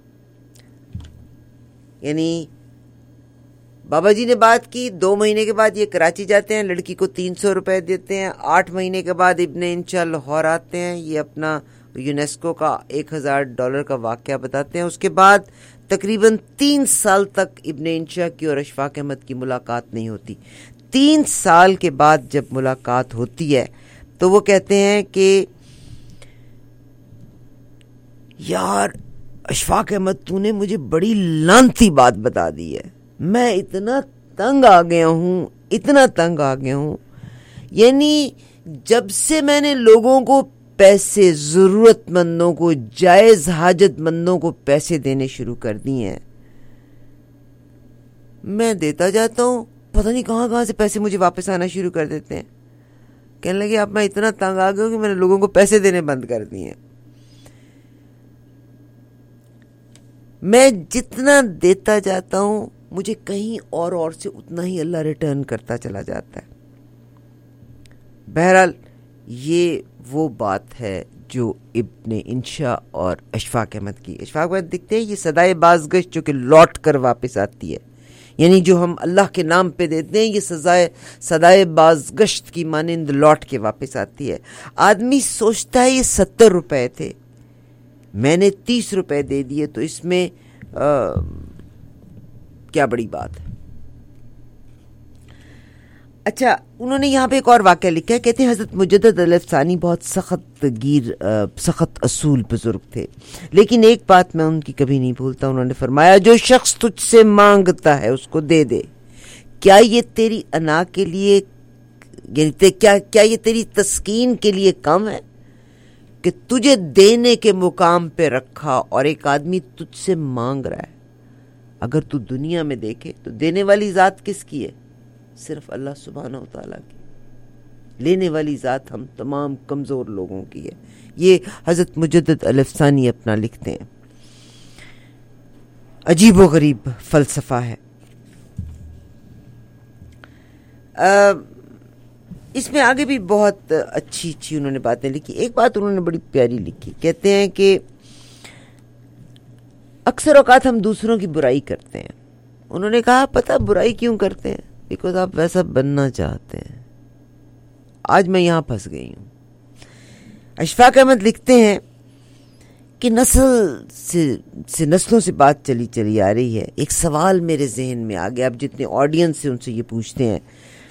یعنی بابا جی نے بات کی, 2 مہینے کے بعد یہ کراچی جاتے ہیں, لڑکی کو 300 روپے دیتے ہیں. 8 مہینے کے بعد ابن انشا لاہور آتے ہیں, یہ اپنا یونیسکو کا $1000 کا واقعہ بتاتے ہیں. اس کے بعد تقریباً 3 سال تک ابن انشا کی اور اشفاق احمد کی ملاقات نہیں ہوتی. 3 سال کے بعد جب ملاقات ہوتی ہے تو وہ کہتے ہیں کہ یار اشفاق احمد تو نے مجھے بڑی لانتی بات بتا دی ہے. میں اتنا تنگ آ گیا ہوں. یعنی جب سے میں نے لوگوں کو پیسے, ضرورت مندوں کو, جائز حاجت مندوں کو پیسے دینے شروع کر دیے ہیں, میں دیتا جاتا ہوں, پتہ نہیں کہاں سے پیسے مجھے واپس آنا شروع کر دیتے ہیں. کہنے لگے اب میں اتنا تنگ آ گیا ہوں کہ میں نے لوگوں کو پیسے دینے بند کر دیے ہیں. میں جتنا دیتا جاتا ہوں مجھے کہیں اور سے اتنا ہی اللہ ریٹرن کرتا چلا جاتا ہے. بہرحال یہ وہ بات ہے جو ابن انشا اور اشفاق احمد کی. اشفاق احمد دکھتے ہیں یہ صدائے بازگشت جو کہ لوٹ کر واپس آتی ہے. یعنی جو ہم اللہ کے نام پہ دیتے ہیں یہ صدائے بازگشت کی مانند لوٹ کے واپس آتی ہے. آدمی سوچتا ہے یہ 70 روپے تھے, میں نے 30 روپے دے دیے تو اس میں کیا بڑی بات ہے. اچھا انہوں نے یہاں پہ ایک اور واقعہ لکھا ہے. کہتے ہیں حضرت مجدد الافسانی بہت سخت اصول بزرگ تھے, لیکن ایک بات میں ان کی کبھی نہیں بھولتا. انہوں نے فرمایا جو شخص تجھ سے مانگتا ہے اس کو دے دے. کیا یہ تیری انا کے لیے, یعنی کیا یہ تیری تسکین کے لیے کم ہے کہ تجھے دینے کے مقام پہ رکھا اور ایک آدمی تجھ سے مانگ رہا ہے. اگر تو دنیا میں دیکھے تو دینے والی ذات کس کی ہے؟ صرف اللہ سبحانہ و تعالیٰ کی. لینے والی ذات ہم تمام کمزور لوگوں کی ہے. یہ حضرت مجدد الافسانی اپنا لکھتے ہیں. عجیب و غریب فلسفہ ہے. اس میں آگے بھی بہت اچھی انہوں نے باتیں لکھی. ایک بات انہوں نے بڑی پیاری لکھی. کہتے ہیں کہ اکثر اوقات ہم دوسروں کی برائی کرتے ہیں. انہوں نے کہا پتہ برائی کیوں کرتے ہیں؟ بیکاز آپ ویسا بننا چاہتے ہیں. آج میں یہاں پھنس گئی ہوں. اشفاق احمد لکھتے ہیں کہ نسلوں سے بات چلی آ رہی ہے. ایک سوال میرے ذہن میں آ گیا. اب جتنے آڈینس سے ان سے یہ پوچھتے ہیں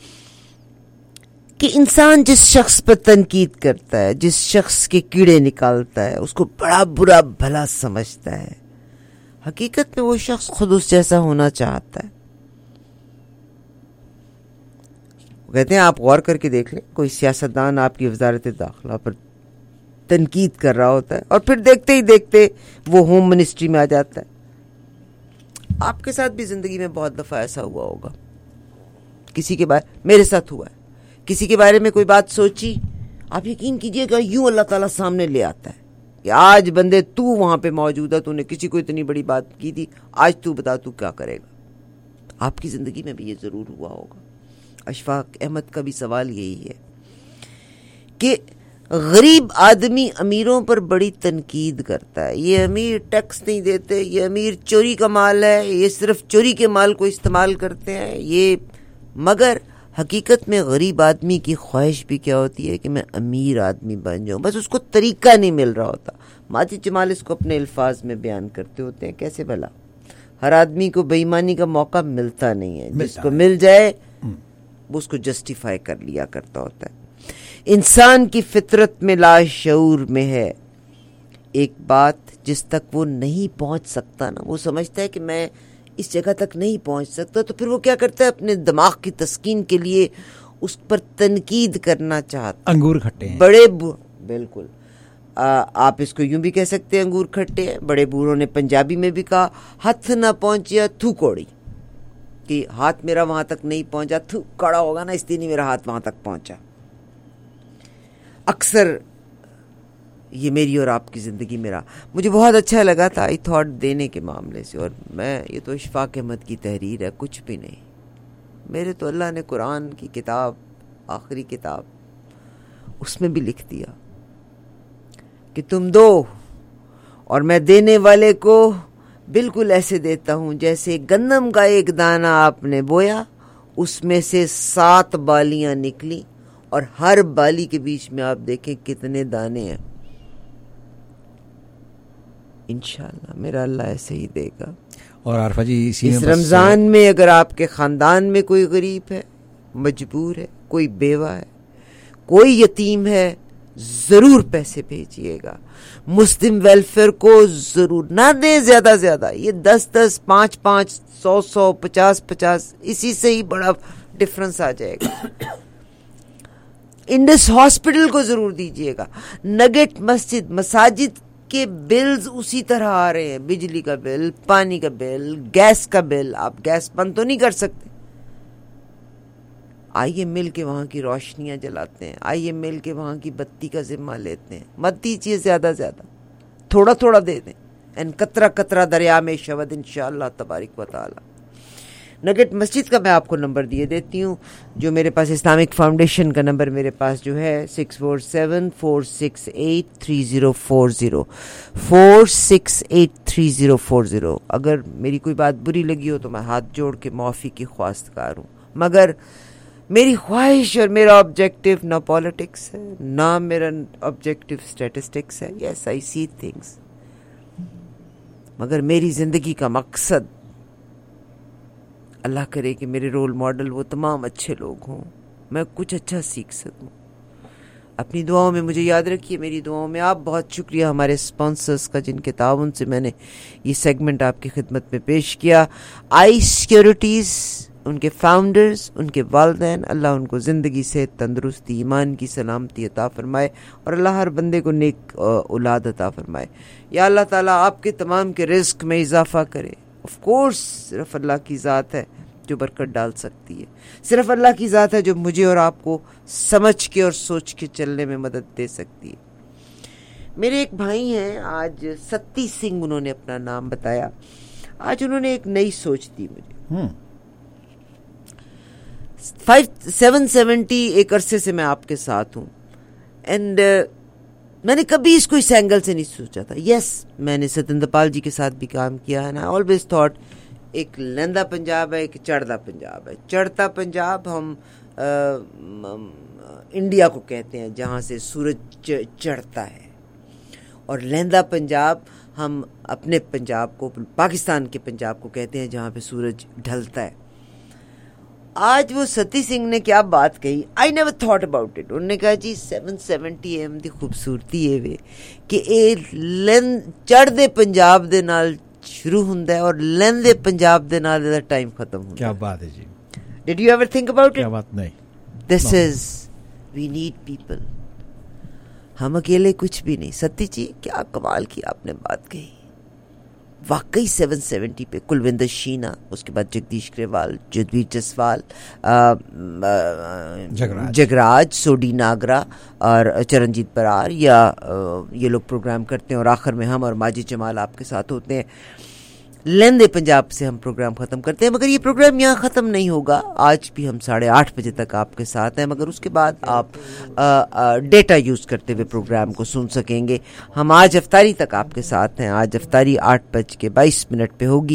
کہ انسان جس شخص پر تنقید کرتا ہے, جس شخص کے کیڑے نکالتا ہے, اس کو بڑا برا بھلا سمجھتا ہے, حقیقت میں وہ شخص خود اس جیسا ہونا چاہتا ہے. وہ کہتے ہیں آپ غور کر کے دیکھ لیں, کوئی سیاستدان آپ کی وزارت داخلہ پر تنقید کر رہا ہوتا ہے اور پھر دیکھتے ہی دیکھتے وہ ہوم منسٹری میں آ جاتا ہے. آپ کے ساتھ بھی زندگی میں بہت دفعہ ایسا ہوا ہوگا, کسی کے بارے, میرے ساتھ ہوا ہے, کسی کے بارے میں کوئی بات سوچی, آپ یقین کیجئے گا یوں اللہ تعالیٰ سامنے لے آتا ہے کہ آج بندے تو وہاں پہ موجود ہے, تو نے کسی کو اتنی بڑی بات کی تھی, آج تو بتا تو کیا کرے گا. آپ کی زندگی میں بھی یہ ضرور ہوا ہوگا. اشفاق احمد کا بھی سوال یہی ہے کہ غریب آدمی امیروں پر بڑی تنقید کرتا ہے, یہ امیر ٹیکس نہیں دیتے, یہ امیر چوری کا مال ہے, یہ صرف چوری کے مال کو استعمال کرتے ہیں یہ. مگر حقیقت میں غریب آدمی کی خواہش بھی کیا ہوتی ہے کہ میں امیر آدمی بن جاؤں, بس اس کو طریقہ نہیں مل رہا ہوتا. ماجد جمال اس کو اپنے الفاظ میں بیان کرتے ہوتے ہیں, کیسے بھلا, ہر آدمی کو بے ایمانی کا موقع ملتا نہیں ہے, جس کو مل جائے وہ اس کو جسٹیفائی کر لیا کرتا ہوتا ہے. انسان کی فطرت میں لاشعور میں ہے ایک بات جس تک وہ نہیں پہنچ سکتا نا, وہ سمجھتا ہے کہ میں اس جگہ تک نہیں پہنچ سکتا, تو پھر وہ کیا کرتا ہے, اپنے دماغ کی تسکین کے لیے اس پر تنقید کرنا چاہتا. انگور کھٹے ہیں بڑے بالکل, آپ اس کو یوں بھی کہہ سکتے ہیں انگور کھٹے ہیں. بڑے بوڑھوں نے پنجابی میں بھی کہا ہاتھ نہ پہنچیا تھو کوڑی, کہ ہاتھ میرا وہاں تک نہیں پہنچا, تھو کڑا ہوگا نا, اس لیے نہیں میرا ہاتھ وہاں تک پہنچا. اکثر یہ میری اور آپ کی زندگی میں رہا. مجھے بہت اچھا لگا تھا آئی تھاٹ دینے کے معاملے سے, اور میں یہ تو اشفاق احمد کی تحریر ہے, کچھ بھی نہیں. میرے تو اللہ نے قرآن کی کتاب, آخری کتاب, اس میں بھی لکھ دیا کہ تم دو اور میں دینے والے کو بالکل ایسے دیتا ہوں جیسے گندم کا ایک دانہ آپ نے بویا, اس میں سے 7 بالیاں نکلی, اور ہر بالی کے بیچ میں آپ دیکھیں کتنے دانے ہیں. انشاءاللہ میرا اللہ ایسے ہی دے گا. اور عارفہ جی اس رمضان میں اگر آپ کے خاندان میں کوئی غریب ہے, مجبور ہے, کوئی بیوہ ہے, کوئی یتیم ہے, ضرور پیسے بھیجیے گا. مسلم ویلفیئر کو ضرور نہ دیں زیادہ زیادہ, یہ 10-10, 5-5, 100-100, 50-50, اسی سے ہی بڑا ڈفرنس آ جائے گا. انڈس ہاسپٹل کو ضرور دیجیے گا. نگٹ مسجد, مساجد کے بلز اسی طرح آ رہے ہیں, بجلی کا بل, پانی کا بل, گیس کا بل. آپ گیس بند تو نہیں کر سکتے, آئیے مل کے وہاں کی روشنیاں جلاتے ہیں, آئیے مل کے وہاں کی بتی کا ذمہ لیتے ہیں. مت دیجیے زیادہ زیادہ, تھوڑا تھوڑا دے دیں. ان قطرہ قطرہ دریا میں شود انشاءاللہ تبارک و تعالی. نگٹ مسجد کا میں آپ کو نمبر دیے دیتی ہوں, جو میرے پاس اسلامک فاؤنڈیشن کا نمبر میرے پاس جو ہے 647-468-3040, 468-3040. اگر میری کوئی بات بری لگی ہو تو میں ہاتھ جوڑ کے معافی کی خواستگار ہوں, مگر میری خواہش اور میرا آبجیکٹو نہ پالیٹکس ہے, نہ میرا آبجیکٹو اسٹیٹسٹکس ہے. یس آئی سی تھنگس, مگر میری زندگی کا مقصد, اللہ کرے کہ میرے رول ماڈل وہ تمام اچھے لوگ ہوں, میں کچھ اچھا سیکھ سکوں. اپنی دعاؤں میں مجھے یاد رکھیے, میری دعاؤں میں آپ. بہت شکریہ ہمارے اسپانسرز کا جن کے تعاون سے میں نے یہ سیگمنٹ آپ کی خدمت میں پیش کیا. آئی سیکیورٹیز, ان کے فاؤنڈرز, ان کے والدین, اللہ ان کو زندگی سے تندرستی, ایمان کی سلامتی عطا فرمائے, اور اللہ ہر بندے کو نیک اولاد عطا فرمائے. یا اللہ تعالیٰ آپ کے تمام کے رزق میں اضافہ کرے. آف کورس صرف اللہ کی ذات ہے جو برکت ڈال سکتی ہے, صرف اللہ کی ذات ہے جو مجھے اور آپ کو سمجھ کے اور سوچ کے چلنے میں مدد دے سکتی ہے. میرے ایک بھائی ہیں, آج ستی سنگھ انہوں نے اپنا نام بتایا. آج انہوں نے ایک نئی سوچ دی مجھے. 770 ایک عرصے سے میں آپ کے ساتھ ہوں, اینڈ میں نے کبھی اس کو اس اینگل سے نہیں سوچا تھا. یس, میں نے ستیندر پال جی کے ساتھ بھی کام کیا ہے نا. آلویز تھاٹ ایک لہندا پنجاب ہے, ایک چڑھتا پنجاب ہے. چڑھتا پنجاب ہم انڈیا کو کہتے ہیں جہاں سے سورج چڑھتا ہے, اور لہندا پنجاب ہم اپنے پنجاب کو, پاکستان کے پنجاب کو کہتے ہیں جہاں پہ سورج ڈھلتا ہے. آج وہ ستی سنگھ نے کیا بات کہی, I never thought about it. انہوں نے کہا جی 770 AM دی خوبصورتی ہے وے کہ اے چڑھدے پنجاب دے نال شروع ہوندا ہے اور لہندے پنجاب دے نال دا ٹائم ختم ہوندا ہے. کیا بات ہے جی. Did you ever think about it? کیا بات. نہیں, this is we need people. हम अकेले कुछ भी नहीं. सती जी क्या कमाल की आपने बात कही. वाकई 770 पे कुलविंदर शीना, उसके बाद जगदीश ग्रेवाल, जुदवीर जसवाल, जगराज, सोडी नागरा और चरणजीत बरार, या ये लोग प्रोग्राम करते हैं. और आखिर में हम और माजिद जमाल आपके साथ होते हैं. लेंदे पंजाब से हम प्रोग्राम ख़त्म करते हैं. मगर ये प्रोग्राम यहाँ ख़त्म नहीं होगा. आज भी हम 8:30 बजे तक आपके साथ हैं. मगर उसके बाद आप डेटा यूज़ करते हुए प्रोग्राम को सुन सकेंगे. हम आज अफ्तारी तक आपके साथ हैं. आज अफ्तारी 8:22 पे होगी.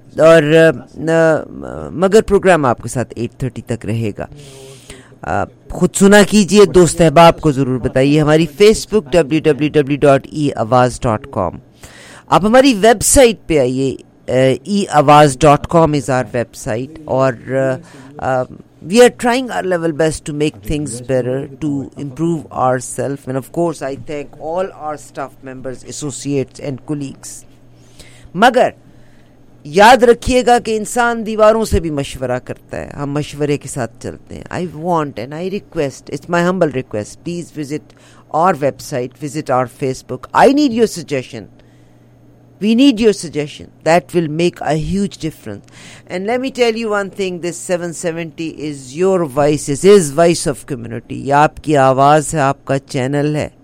और मगर प्रोग्राम आपके साथ 8:30 तक रहेगा. खुद सुना कीजिए, दोस्त अहबाब को ज़रूर बताइए. हमारी फेसबुक www.eawaz.com. आप हमारी वेबसाइट पे आइए. eawaz.com is our website. और we are trying our level best to make things better, to improve ourselves. And of course I thank all our staff members, associates and colleagues. मगर याद रखिएगा कि इंसान दीवारों से भी मशवरा करता है. हम मशवरे के साथ चलते हैं. I want and I request, it's my humble request, please visit our website, visit our Facebook. I need your suggestion. We need your suggestion. That will make a huge difference. And let me tell you one thing, this 770 is your voice, is his voice of community. ये आपकी आवाज़ है, आपका चैनल है.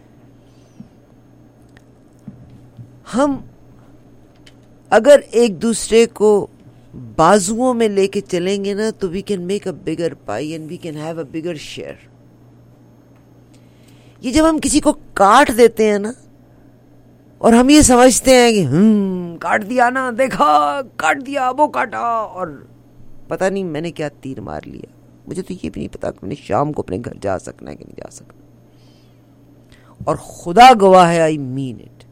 हम अगर एक दूसरे को बाजुओं में लेके चलेंगे ना, तो we can make a bigger pie and we can have a bigger share. ये जब हम किसी को काट देते हैं ना, और हम ये समझते हैं कि काट दिया ना, देखा काट दिया, वो काटा, और पता नहीं मैंने क्या तीर मार लिया. मुझे तो ये भी नहीं पता कि मैंने शाम को अपने घर जा सकना है कि नहीं जा सकना. और खुदा गवाह है, I mean it.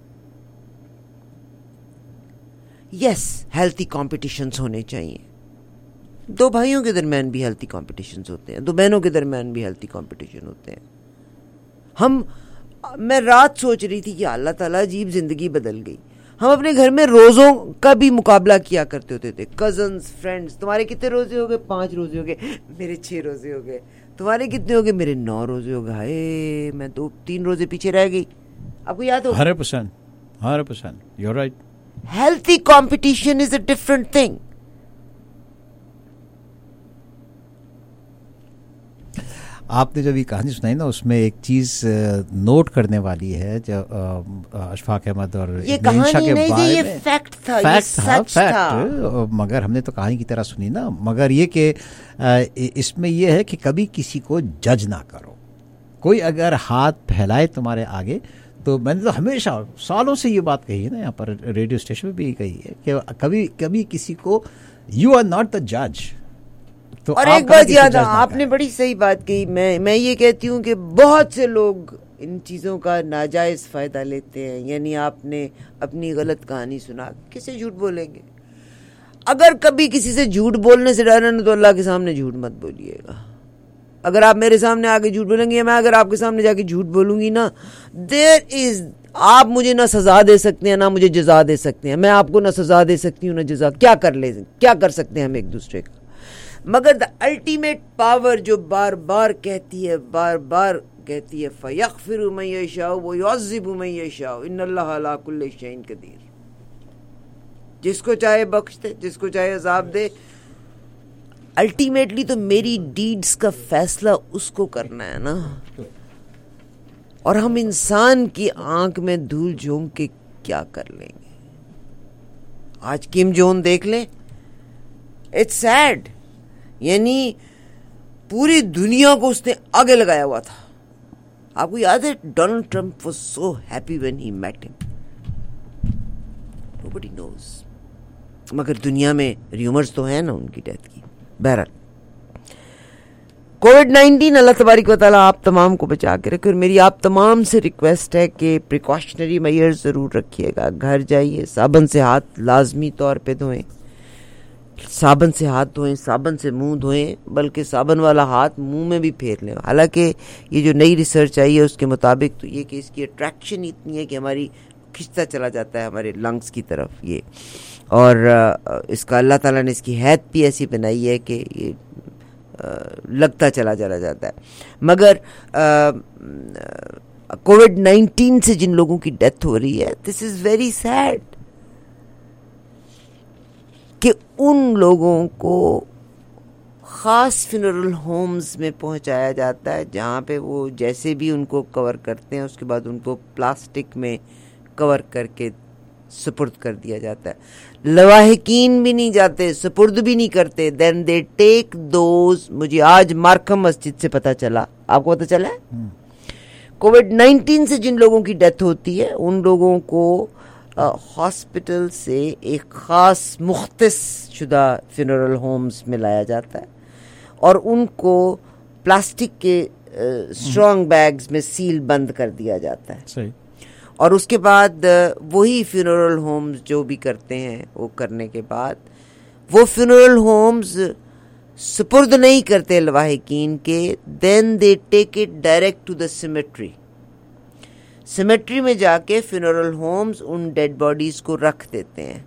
Yes, healthy competitions होने चाहिए. दो भाइयों के दरमियान भी हेल्थी कॉम्पिटिशन्स होते हैं, दो बहनों के दरमियान भी हेल्थी कॉम्पिटिशन होते हैं. मैं रात सोच रही थी कि अल्लाह ताला अजीब जिंदगी बदल गई. हम अपने घर में रोज़ों का भी मुकाबला किया करते होते थे. कजन्स, फ्रेंड्स, तुम्हारे कितने रोज़े हो गए? 5 रोज़े हो गए. मेरे 6 रोज़े हो गए. तुम्हारे कितने हो गए? मेरे 9 रोज़े हो गए. हाय, मैं 2-3 रोज़े पीछे रह गई. आपको याद हो? 100%. You're right. Healthy competition is a different thing. आपने जब ये कहानी सुनाई ना, उसमें एक चीज नोट करने वाली है, जो अशफाक अहमद और ये कहानी नहीं थी, ये फैक्ट था, ये सच था. मगर हमने तो कहानी की तरह सुनी ना. मगर ये कि इसमें ये है कि कभी किसी को जज ना करो. कोई अगर हाथ फैलाए तुम्हारे आगे, तो मैंने तो हमेशा सालों से ये बात कही है ना, यहाँ पर रेडियो स्टेशन में भी कही है कि कभी किसी को, यू आर नॉट द जज. तो और एक बात याद, आपने बड़ी सही बात कही. मैं ये कहती हूँ कि बहुत से लोग इन चीज़ों का नाजायज़ फ़ायदा लेते हैं. यानी आपने अपनी गलत कहानी सुना, किससे झूठ बोलेंगे? अगर कभी किसी से झूठ बोलने से डरना तो अल्लाह के सामने झूठ मत बोलिएगा. अगर आप मेरे सामने आके झूठ बोलेंगे, या मैं अगर आपके सामने जाके झूठ बोलूँगी ना, देयर इज़, आप मुझे ना सज़ा दे सकते हैं ना मुझे जज़ा दे सकते हैं. मैं आपको ना सज़ा दे सकती हूँ ना जज़ा. क्या कर सकते हैं हम एक दूसरे का? मगर द अल्टीमेट पावर जो बार बार कहती है फयग़फ़िरु मन यशाउ व युअज़्ज़िबु मन यशाउ इन्नल्लाह अला कुल्लि शैइन क़दीर. जिसको चाहे बख्श दे, जिसको चाहे अज़ाब दे. अल्टीमेटली तो मेरी डीड्स का फैसला उसको करना है ना. और हम इंसान की आंख में धूल झोंक के क्या कर लेंगे? आज किम जोन देख लें, इट्स सैड. यानी पूरी दुनिया को उसने आगे लगाया हुआ था. आपको याद है Donald Trump was so happy when he met him. Nobody knows. मगर दुनिया में र्यूमर्स तो हैं ना उनकी डेथ की. बहरहाल, कोविड-19 अल्लाह तबारिक व तआला आप तमाम को बचा के रखे. और मेरी आप तमाम से रिक्वेस्ट है कि प्रिकॉशनरी मेजर्स ज़रूर रखिएगा. घर जाइए, साबन से हाथ लाजमी तौर पे धोएं. साबन से हाथ धोएं, साबन से मुंह धोएं, बल्कि साबन वाला हाथ मुंह में भी फेर लें. हालांकि ये जो नई रिसर्च आई है उसके मुताबिक तो ये कि इसकी अट्रैक्शन इतनी है कि हमारी खिंचता चला जाता है हमारे लंग्स की तरफ ये. और इसका अल्लाह ताला ने इसकी हैत भी ऐसी बनाई है कि ये لگتا چلا جاتا ہے. مگر کووڈ-19 سے جن لوگوں کی ڈیتھ ہو رہی ہے, دس از ویری سیڈ کہ ان لوگوں کو خاص فنرل ہومز میں پہنچایا جاتا ہے جہاں پہ وہ جیسے بھی ان کو کور کرتے ہیں, اس کے بعد ان کو پلاسٹک میں کور کر کے سپرد کر دیا جاتا ہے. لواحقین بھی نہیں جاتے, سپرد بھی نہیں کرتے. Then they take those. مجھے آج مارکم مسجد سے پتہ چلا, آپ کو پتہ چلا ہے, کووڈ-19 سے جن لوگوں کی ڈیتھ ہوتی ہے ان لوگوں کو ہاسپٹل سے ایک خاص مختص شدہ فنرل ہومز میں لایا جاتا ہے اور ان کو پلاسٹک کے اسٹرانگ بیگز میں سیل بند کر دیا جاتا ہے. صحیح. اور اس کے بعد وہی فنرل ہومز جو بھی کرتے ہیں وہ کرنے کے بعد وہ فنرل ہومز سپرد نہیں کرتے لواحقین کے. Then they take it direct to the cemetery. Cemetery میں جا کے فنرل ہومز ان ڈیڈ باڈیز کو رکھ دیتے ہیں,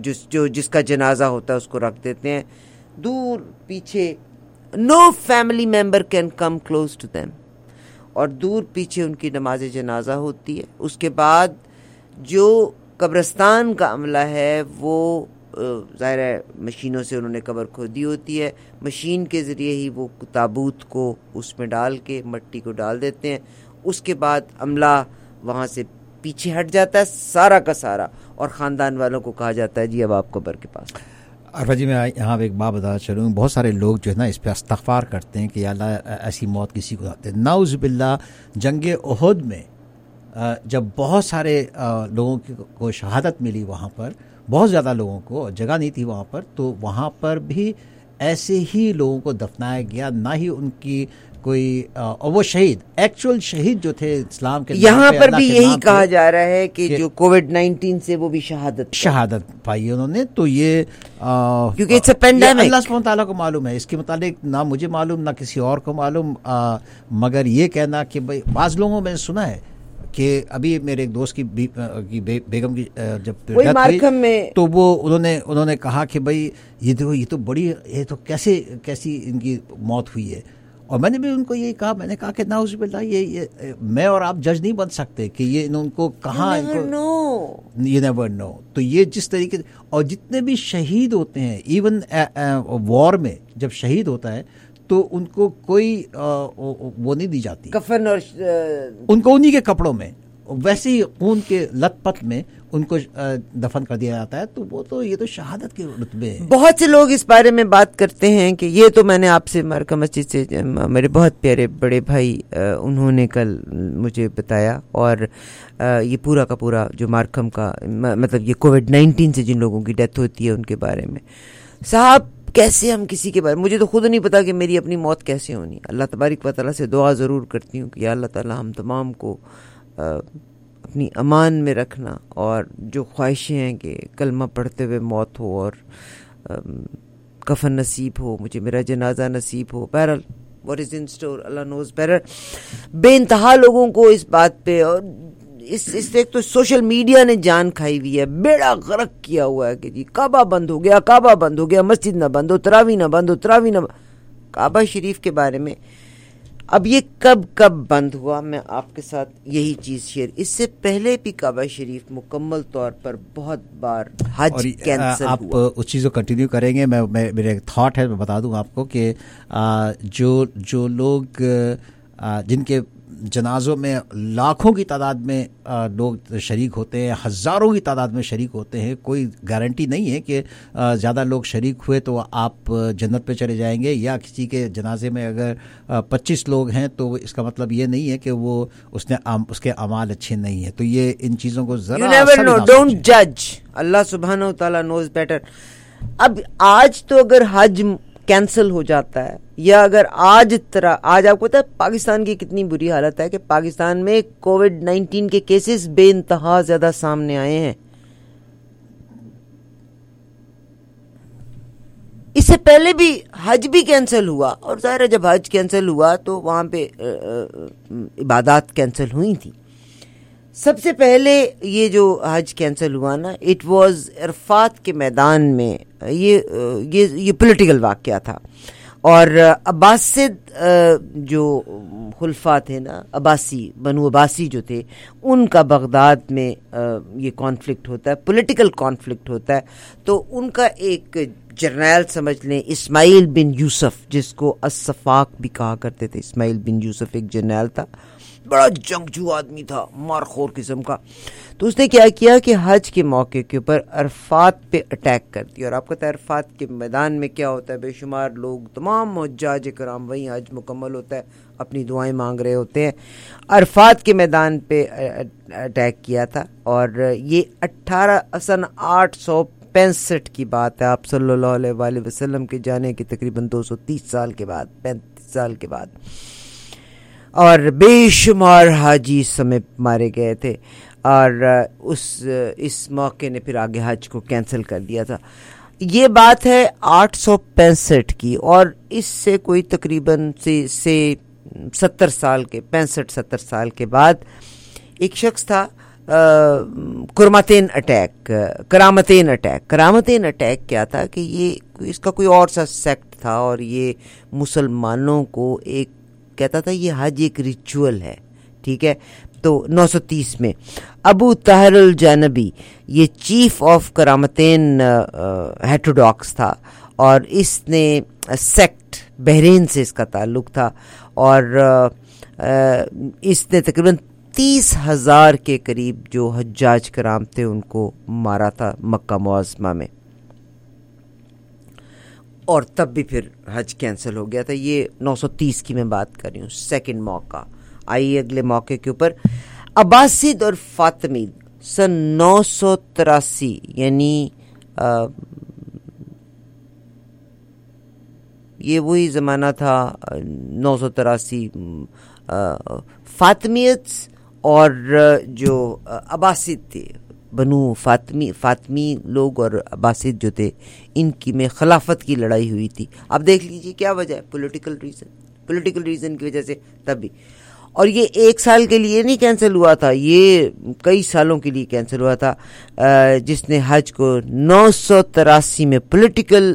جس کا جنازہ ہوتا ہے اس کو رکھ دیتے ہیں دور پیچھے. No family member can come close to them. اور دور پیچھے ان کی نماز جنازہ ہوتی ہے. اس کے بعد جو قبرستان کا عملہ ہے وہ ظاہر ہے مشینوں سے انہوں نے قبر کھودی ہوتی ہے, مشین کے ذریعے ہی وہ تابوت کو اس میں ڈال کے مٹی کو ڈال دیتے ہیں. اس کے بعد عملہ وہاں سے پیچھے ہٹ جاتا ہے سارا کا سارا, اور خاندان والوں کو کہا جاتا ہے جی اب آپ قبر کے پاس. عرفہ جی, میں یہاں پہ ایک بات بتا چلوں, بہت سارے لوگ جو ہے نا اس پہ استغفار کرتے ہیں کہ یا اللہ ایسی موت کسی کو آتے. نعوذ باللہ, جنگ احد میں جب بہت سارے لوگوں کو شہادت ملی, وہاں پر بہت زیادہ لوگوں کو جگہ نہیں تھی وہاں پر, تو وہاں پر بھی ایسے ہی لوگوں کو دفنایا گیا, نہ ہی ان کی کوئی اور وہ شہید ایکچوئل شہید جو تھے اسلام کے. یہاں پر بھی یہی کہا جا رہا ہے کہ جو کووڈ-19 سے وہ بھی شہادت پائی انہوں نے. تو یہ کیونکہ اٹس اے پینڈیمک, اللہ سبحانہ تعالیٰ کو معلوم ہے, اس کے متعلق نہ مجھے معلوم نہ کسی اور کو معلوم. مگر یہ کہنا کہ بھائی بعض لوگوں میں سنا ہے کہ ابھی میرے ایک دوست کی بیگم کی جب ڈیتھ ہوئی تو وہ انہوں نے کہا کہ بھائی یہ تو بڑی, یہ تو کیسی ان کی موت ہوئی ہے. اور میں نے بھی ان کو یہی کہا, میں نے کہا کہ نعوذ باللہ, یہ میں اور آپ جج نہیں بن سکتے کہ یہ ان کو کہاں, you never know. تو یہ جس طریقے اور جتنے بھی شہید ہوتے ہیں ایون وار میں جب شہید ہوتا ہے تو ان کو کوئی وہ نہیں دی جاتی کفن, اور ان کو انہی کے کپڑوں میں ویسے ہی خون کے لت پت میں ان کو دفن کر دیا جاتا ہے. تو وہ تو یہ تو شہادت کے رتبے ہیں. بہت سے لوگ اس بارے میں بات کرتے ہیں کہ یہ تو میں نے آپ سے مرکم مسجد سے میرے بہت پیارے بڑے بھائی انہوں نے کل مجھے بتایا, اور یہ پورا کا پورا جو مارکم کا مطلب یہ کووڈ-19 سے جن لوگوں کی ڈیتھ ہوتی ہے ان کے بارے میں. صاحب کیسے ہم کسی کے بارے میں, مجھے تو خود نہیں پتا کہ میری اپنی موت کیسے ہونی. اللہ تبارک و تعالیٰ سے دعا ضرور کرتی ہوں کہ یا اللہ تعالیٰ ہم تمام کو اپنی امان میں رکھنا, اور جو خواہشیں ہیں کہ کلمہ پڑھتے ہوئے موت ہو اور کفن نصیب ہو, مجھے میرا جنازہ نصیب ہو. بہرحال what is in store Allah knows better. بے انتہا لوگوں کو اس بات پہ, اور اس ایک تو سوشل میڈیا نے جان کھائی ہوئی ہے, بیڑا غرق کیا ہوا ہے کہ جی کعبہ بند ہو گیا, کعبہ بند ہو گیا, مسجد نہ بند ہو, تراویح نہ بند ہو, تراویح نہ. کعبہ شریف کے بارے میں اب یہ کب بند ہوا, میں آپ کے ساتھ یہی چیز شیئر. اس سے پہلے بھی کعبہ شریف مکمل طور پر بہت بار حج کینسل ہوا. آپ اس چیز کو کنٹینیو کریں گے, میرے ایک تھاٹ ہے, میں بتا دوں آپ کو کہ جو لوگ جن کے جنازوں میں لاکھوں کی تعداد میں لوگ شریک ہوتے ہیں, ہزاروں کی تعداد میں شریک ہوتے ہیں, کوئی گارنٹی نہیں ہے کہ زیادہ لوگ شریک ہوئے تو آپ جنت پہ چلے جائیں گے, یا کسی کے جنازے میں اگر 25 لوگ ہیں تو اس کا مطلب یہ نہیں ہے کہ وہ اس کے اعمال اچھے نہیں ہیں. تو یہ ان چیزوں کو ذرا ڈونٹ جج, اللہ سبحانہ و تعالیٰ نوز بیٹر. اب آج تو اگر حج کینسل ہو جاتا ہے, یا اگر آج آپ کو پتا ہے پاکستان کی کتنی بری حالت ہے کہ پاکستان میں کووڈ-19 کے کیسز بے انتہا زیادہ سامنے آئے ہیں. اس سے پہلے بھی حج بھی کینسل ہوا, اور ظاہر ہے جب حج کینسل ہوا تو وہاں پہ عبادات کینسل ہوئی تھی. سب سے پہلے یہ جو حج کینسل ہوا نا, اٹ واز عرفات کے میدان میں, یہ پولیٹیکل واقعہ تھا, اور عباسد جو خلفاء تھے نا، عباسی، بنو عباسی جو تھے، ان کا بغداد میں یہ کانفلکٹ ہوتا ہے، پولیٹیکل کانفلکٹ ہوتا ہے. تو ان کا ایک جرنیل سمجھ لیں اسماعیل بن یوسف، جس کو الصفاق بھی کہا کرتے تھے. اسماعیل بن یوسف ایک جرنیل تھا، بڑا جنگجو آدمی تھا، مارخور قسم کا. تو اس نے کیا کیا کہ حج کے موقع کے اوپر عرفات پہ اٹیک کر دیا. اور آپ کو پتہ ہے عرفات کے میدان میں کیا ہوتا ہے، بے شمار لوگ، تمام حجاج کرام، وہیں حج مکمل ہوتا ہے، اپنی دعائیں مانگ رہے ہوتے ہیں. عرفات کے میدان پہ اٹیک کیا تھا. اور یہ 865 کی بات ہے، آپ صلی اللہ علیہ وآلہ وسلم کے جانے کے تقریباً 230 سال کے بعد، 35 سال کے بعد. اور بے شمار حاجی سمیت مارے گئے تھے. اور اس موقع نے پھر آگے حج کو کینسل کر دیا تھا. یہ بات ہے 865 کی. اور اس سے کوئی تقریباً سے 70 سال کے 65-70 سال کے بعد ایک شخص تھا، کرامتین اٹیک کیا تھا کہ یہ اس کا کوئی اور سا سیکٹ تھا، اور یہ مسلمانوں کو ایک کہتا تھا یہ حج ایک ریچول ہے. ٹھیک ہے. تو 930 میں ابو طاہر الجانبی یہ چیف آف کرامتین ہیٹروڈاکس تھا، اور اس نے سیکٹ بحرین سے اس کا تعلق تھا. اور اس نے تقریباً 30,000 کے قریب جو حجاج کرام تھے ان کو مارا تھا مکہ معظمہ میں. اور تب بھی پھر حج کینسل ہو گیا تھا. یہ 930 کی میں بات کر رہی ہوں، سیکنڈ موقع. آئیے اگلے موقع کے اوپر. عباسد اور فاطمید سن 983، یعنی یہ وہی زمانہ تھا 983. فاطمیت اور جو عباسد تھے، بنو فاطمی لوگ اور عباسد جو تھے، ان کی میں خلافت کی لڑائی ہوئی تھی. آپ دیکھ لیجیے کیا وجہ ہے، پولیٹیکل ریزن کی وجہ سے تب بھی. اور یہ 1 سال کے لیے نہیں کینسل ہوا تھا، یہ کئی سالوں کے لیے کینسل ہوا تھا، جس نے حج کو 983 میں پولیٹیکل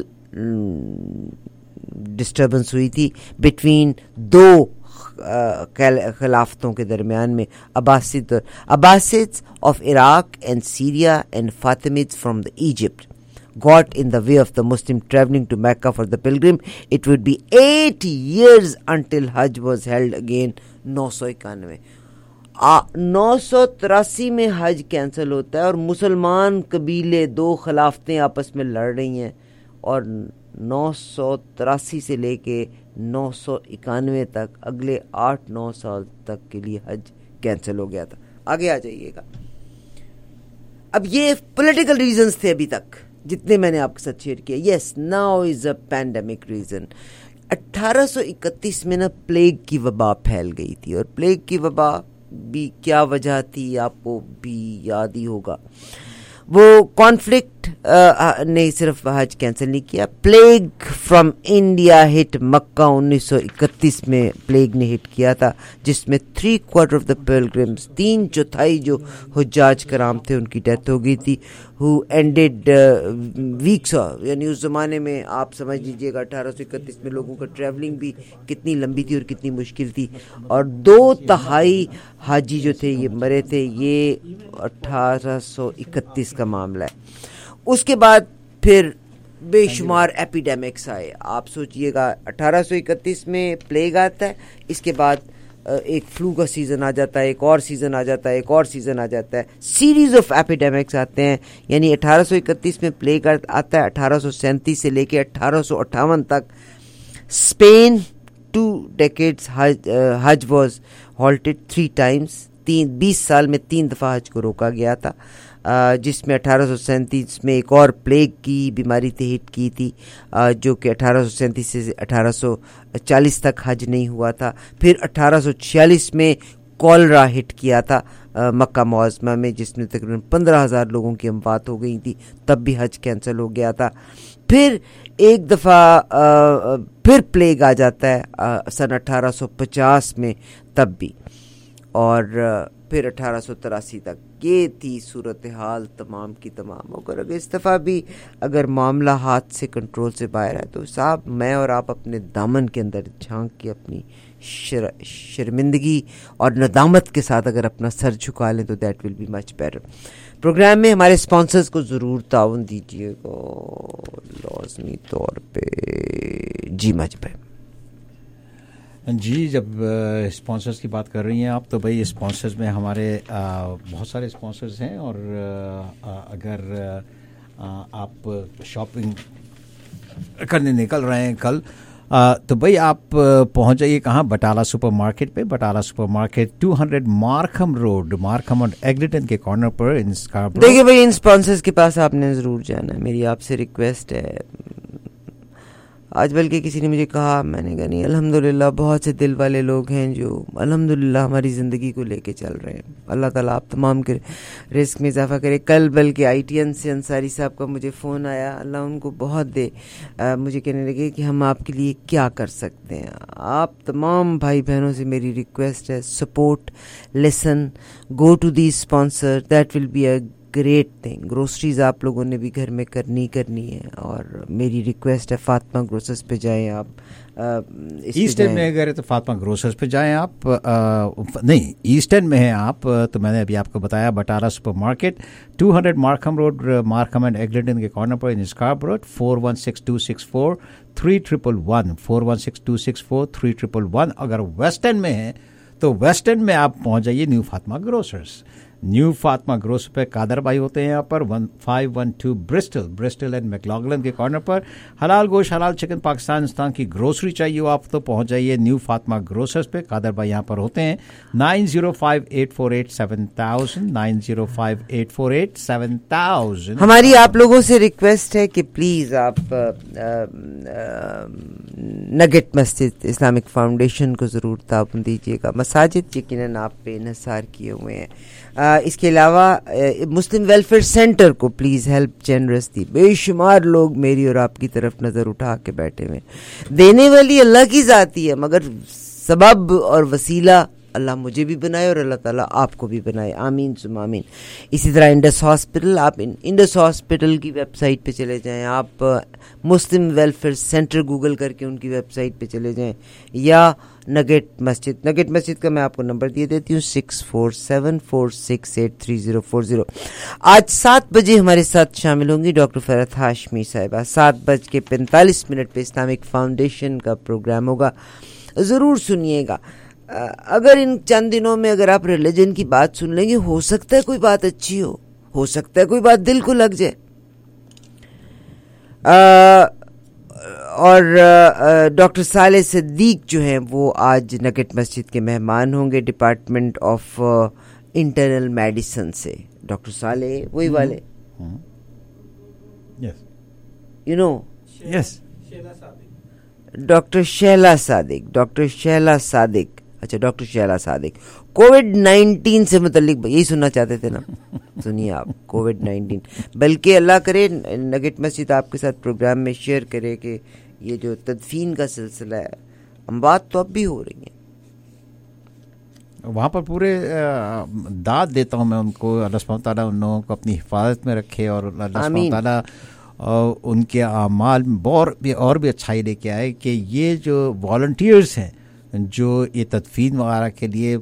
ڈسٹربنس ہوئی تھی بٹوین دو خلافتوں کے درمیان میں، Abbasids of Iraq and Syria and Fatimids from the Egypt got in the way of the Muslim traveling to Mecca for the pilgrim. It would be 8 years until Hajj was held again. 991 983 میں حج کینسل ہوتا ہے، اور مسلمان قبیلے، دو خلافتیں آپس میں لڑ رہی ہیں، اور 983 سے لے کے 991 تک اگلے 8-9 سال تک کے لیے حج کینسل ہو گیا تھا. آگے آ جائیے گا. اب یہ پولیٹیکل ریزنز تھے ابھی تک جتنے میں نے آپ کے ساتھ شیئر کیا. Yes, now is a pandemic reason. 1831 میں نا پلیگ کی وبا پھیل گئی تھی، اور پلیگ کی وبا بھی کیا وجہ تھی آپ کو بھی یاد ہی ہوگا. وہ کانفلکٹ نے صرف حج کینسل نہیں کیا. Plague from India hit Mecca 1931 میں پلیگ نے ہٹ کیا تھا، جس میں 3/4 آف دا پلگرمز، 3/4 جو حجاج کرام تھے ان کی ڈیتھ ہو گئی تھی. who ended weeks، یعنی اس زمانے میں آپ سمجھ لیجئے گا 1831 میں لوگوں کا ٹریولنگ بھی کتنی لمبی تھی اور کتنی مشکل تھی. اور 2/3 حاجی جو تھے یہ مرے تھے. یہ 1831 کا معاملہ ہے. اس کے بعد پھر بے شمار ایپیڈیمکس آئے. آپ سوچئے گا 1831 میں پلیگ آتا ہے، اس کے بعد ایک فلو کا سیزن آ جاتا ہے، ایک اور سیزن آ جاتا ہے، ایک اور سیزن آ جاتا ہے، سیریز آف ایپیڈیمکس آتے ہیں. یعنی 1831 میں پلیگ آتا ہے، 1837 سے لے کے 1858 تک اسپین 2 decades حج واز ہالٹڈ 3 times. 20 سال میں 3 دفعہ حج کو روکا گیا تھا، جس میں 1837 میں ایک اور پلیگ کی بیماری ہٹ کی تھی، جو کہ 1837 سے 1840 تک حج نہیں ہوا تھا. پھر 1846 میں کولرا ہٹ کیا تھا مکہ معظمہ میں، جس میں تقریباً 15,000 لوگوں کی اموات ہو گئی تھی. تب بھی حج کینسل ہو گیا تھا. پھر ایک دفعہ پھر پلیگ آ جاتا ہے سن 1850 میں، تب بھی. اور پھر 1883 تک. یہ تھی صورتحال تمام کی تمام. اگر اس دفعہ بھی اگر معاملہ ہاتھ سے کنٹرول سے باہر ہے تو صاحب میں اور آپ اپنے دامن کے اندر جھانک کے اپنی شرمندگی اور ندامت کے ساتھ اگر اپنا سر جھکا لیں تو that will be much better. Program میں ہمارے اسپانسرز کو ضرور تعاون دیجیے گا لازمی طور پہ. جی مجھے جی جب اسپانسرز کی بات کر رہی ہیں آپ تو بھائی اسپانسرز میں ہمارے بہت سارے اسپانسرز ہیں. اور اگر آپ شاپنگ کرنے نکل رہے ہیں کل تو بھائی آپ پہنچ جائیے کہاں؟ بٹالہ سپر مارکیٹ پہ. Batala super market 200 Markham road, Markham اور ایگلیٹن کے کارنر پر. دیکھیے بھائی ان اسپانسرز کے پاس آپ نے ضرور جانا ہے. میری آپ سے ریکویسٹ ہے. آج بلکہ کسی نے مجھے کہا, میں نے کہا نہیں الحمدللہ بہت سے دل والے لوگ ہیں جو الحمدللہ ہماری زندگی کو لے کے چل رہے ہیں. اللہ تعالیٰ آپ تمام کے رزق میں اضافہ کرے. کل بلکہ ITN سے انصاری صاحب کا مجھے فون آیا, اللہ ان کو بہت دے. مجھے کہنے لگے کہ ہم آپ کے لیے کیا کر سکتے ہیں. آپ تمام بھائی بہنوں سے میری ریکویسٹ ہے, support, listen, go to the sponsor, that will be a great thing. Groceries آپ لوگوں نے بھی گھر میں کرنی ہے. اور میری ریکویسٹ ہے فاطمہ گروسرز پہ جائیں آپ. ایسٹ اینڈ میں اگر تو فاطمہ گروسرز پہ جائیں آپ. نہیں ایسٹ اینڈ میں ہیں آپ تو میں نے ابھی آپ کو بتایا Batala super market 200 Markham road, Markham and Eglinton کے کارنر پر ان اسکاربرو. 4162643111 4162643111. اگر ویسٹ اینڈ میں ہیں تو ویسٹ اینڈ میں آپ پہنچ جائیے new Fatima grocers. New Fatima grocer پہ قادر بھائی ہوتے ہیں یہاں پر 1512 برسٹل اینڈ میکلاگلن کے کارنر پر. حلال گوشت, حلال چکن, پاکستان کی گروسری چاہیے ہو آپ تو پہنچ جائیے نیو فاطمہ گروسرز پہ. قادر بھائی یہاں پر ہوتے ہیں. 9058487000 9058487000. ہماری آپ لوگوں سے ریکویسٹ ہے کہ پلیز آپ نگٹ مسجد اسلامک فاؤنڈیشن کو ضرور تعاون دیجیے گا. مساجد یقیناً آپ پہ انحصار کیے ہوئے ہیں. اس کے علاوہ مسلم ویلفیئر سینٹر کو پلیز ہیلپ جنرس دی. بے شمار لوگ میری اور آپ کی طرف نظر اٹھا کے بیٹھے ہوئے. دینے والی اللہ کی ذاتی ہے مگر سبب اور وسیلہ اللہ مجھے بھی بنائے اور اللہ تعالیٰ آپ کو بھی بنائے. آمین ثم آمین. اسی طرح انڈس ہاسپٹل, آپ انڈس ہاسپٹل کی ویب سائٹ پہ چلے جائیں. آپ مسلم ویلفیئر سینٹر گوگل کر کے ان کی ویب سائٹ پہ چلے جائیں. یا نگٹ مسجد کا میں آپ کو نمبر دے دیتی ہوں 6474683040. آج 7 بجے ہمارے ساتھ شامل ہوں گی ڈاکٹر فرحت ہاشمی صاحبہ. 7:45 پہ اسلامک فاؤنڈیشن کا پروگرام ہوگا, ضرور سنیے گا. اگر ان چند دنوں میں اگر آپ ریلیجن کی بات سن لیں گے, ہو سکتا ہے کوئی بات اچھی ہو سکتا ہے کوئی بات دل کو لگ جائے. اور ڈاکٹر صالح صدیق جو ہیں وہ آج نگٹ مسجد کے مہمان ہوں گے ڈپارٹمنٹ آف انٹرنل میڈیسن سے. ڈاکٹر صالح وہی والے you know doctor Shehla Sadiq. اچھا ڈاکٹر شہلا صادق کووڈ-19 سے متعلق یہی سننا چاہتے تھے نا. سنیے آپ کووڈ-19, بلکہ اللہ کرے نگٹ مسجد آپ کے ساتھ پروگرام میں شیئر کرے کہ یہ جو تدفین کا سلسلہ ہے, اموات تو اب بھی ہو رہی ہیں وہاں پر پورے داد دیتا ہوں میں ان کو. اللہ سبحانہ تعالیٰ ان لوگوں کو اپنی حفاظت میں رکھے اور اللہ سبحانہ تعالیٰ ان کے اعمال میں اور بھی اچھائی لے کے آئے کہ یہ جو والنٹیئرز ہیں جو یہ تدفین وغیرہ کے لیے.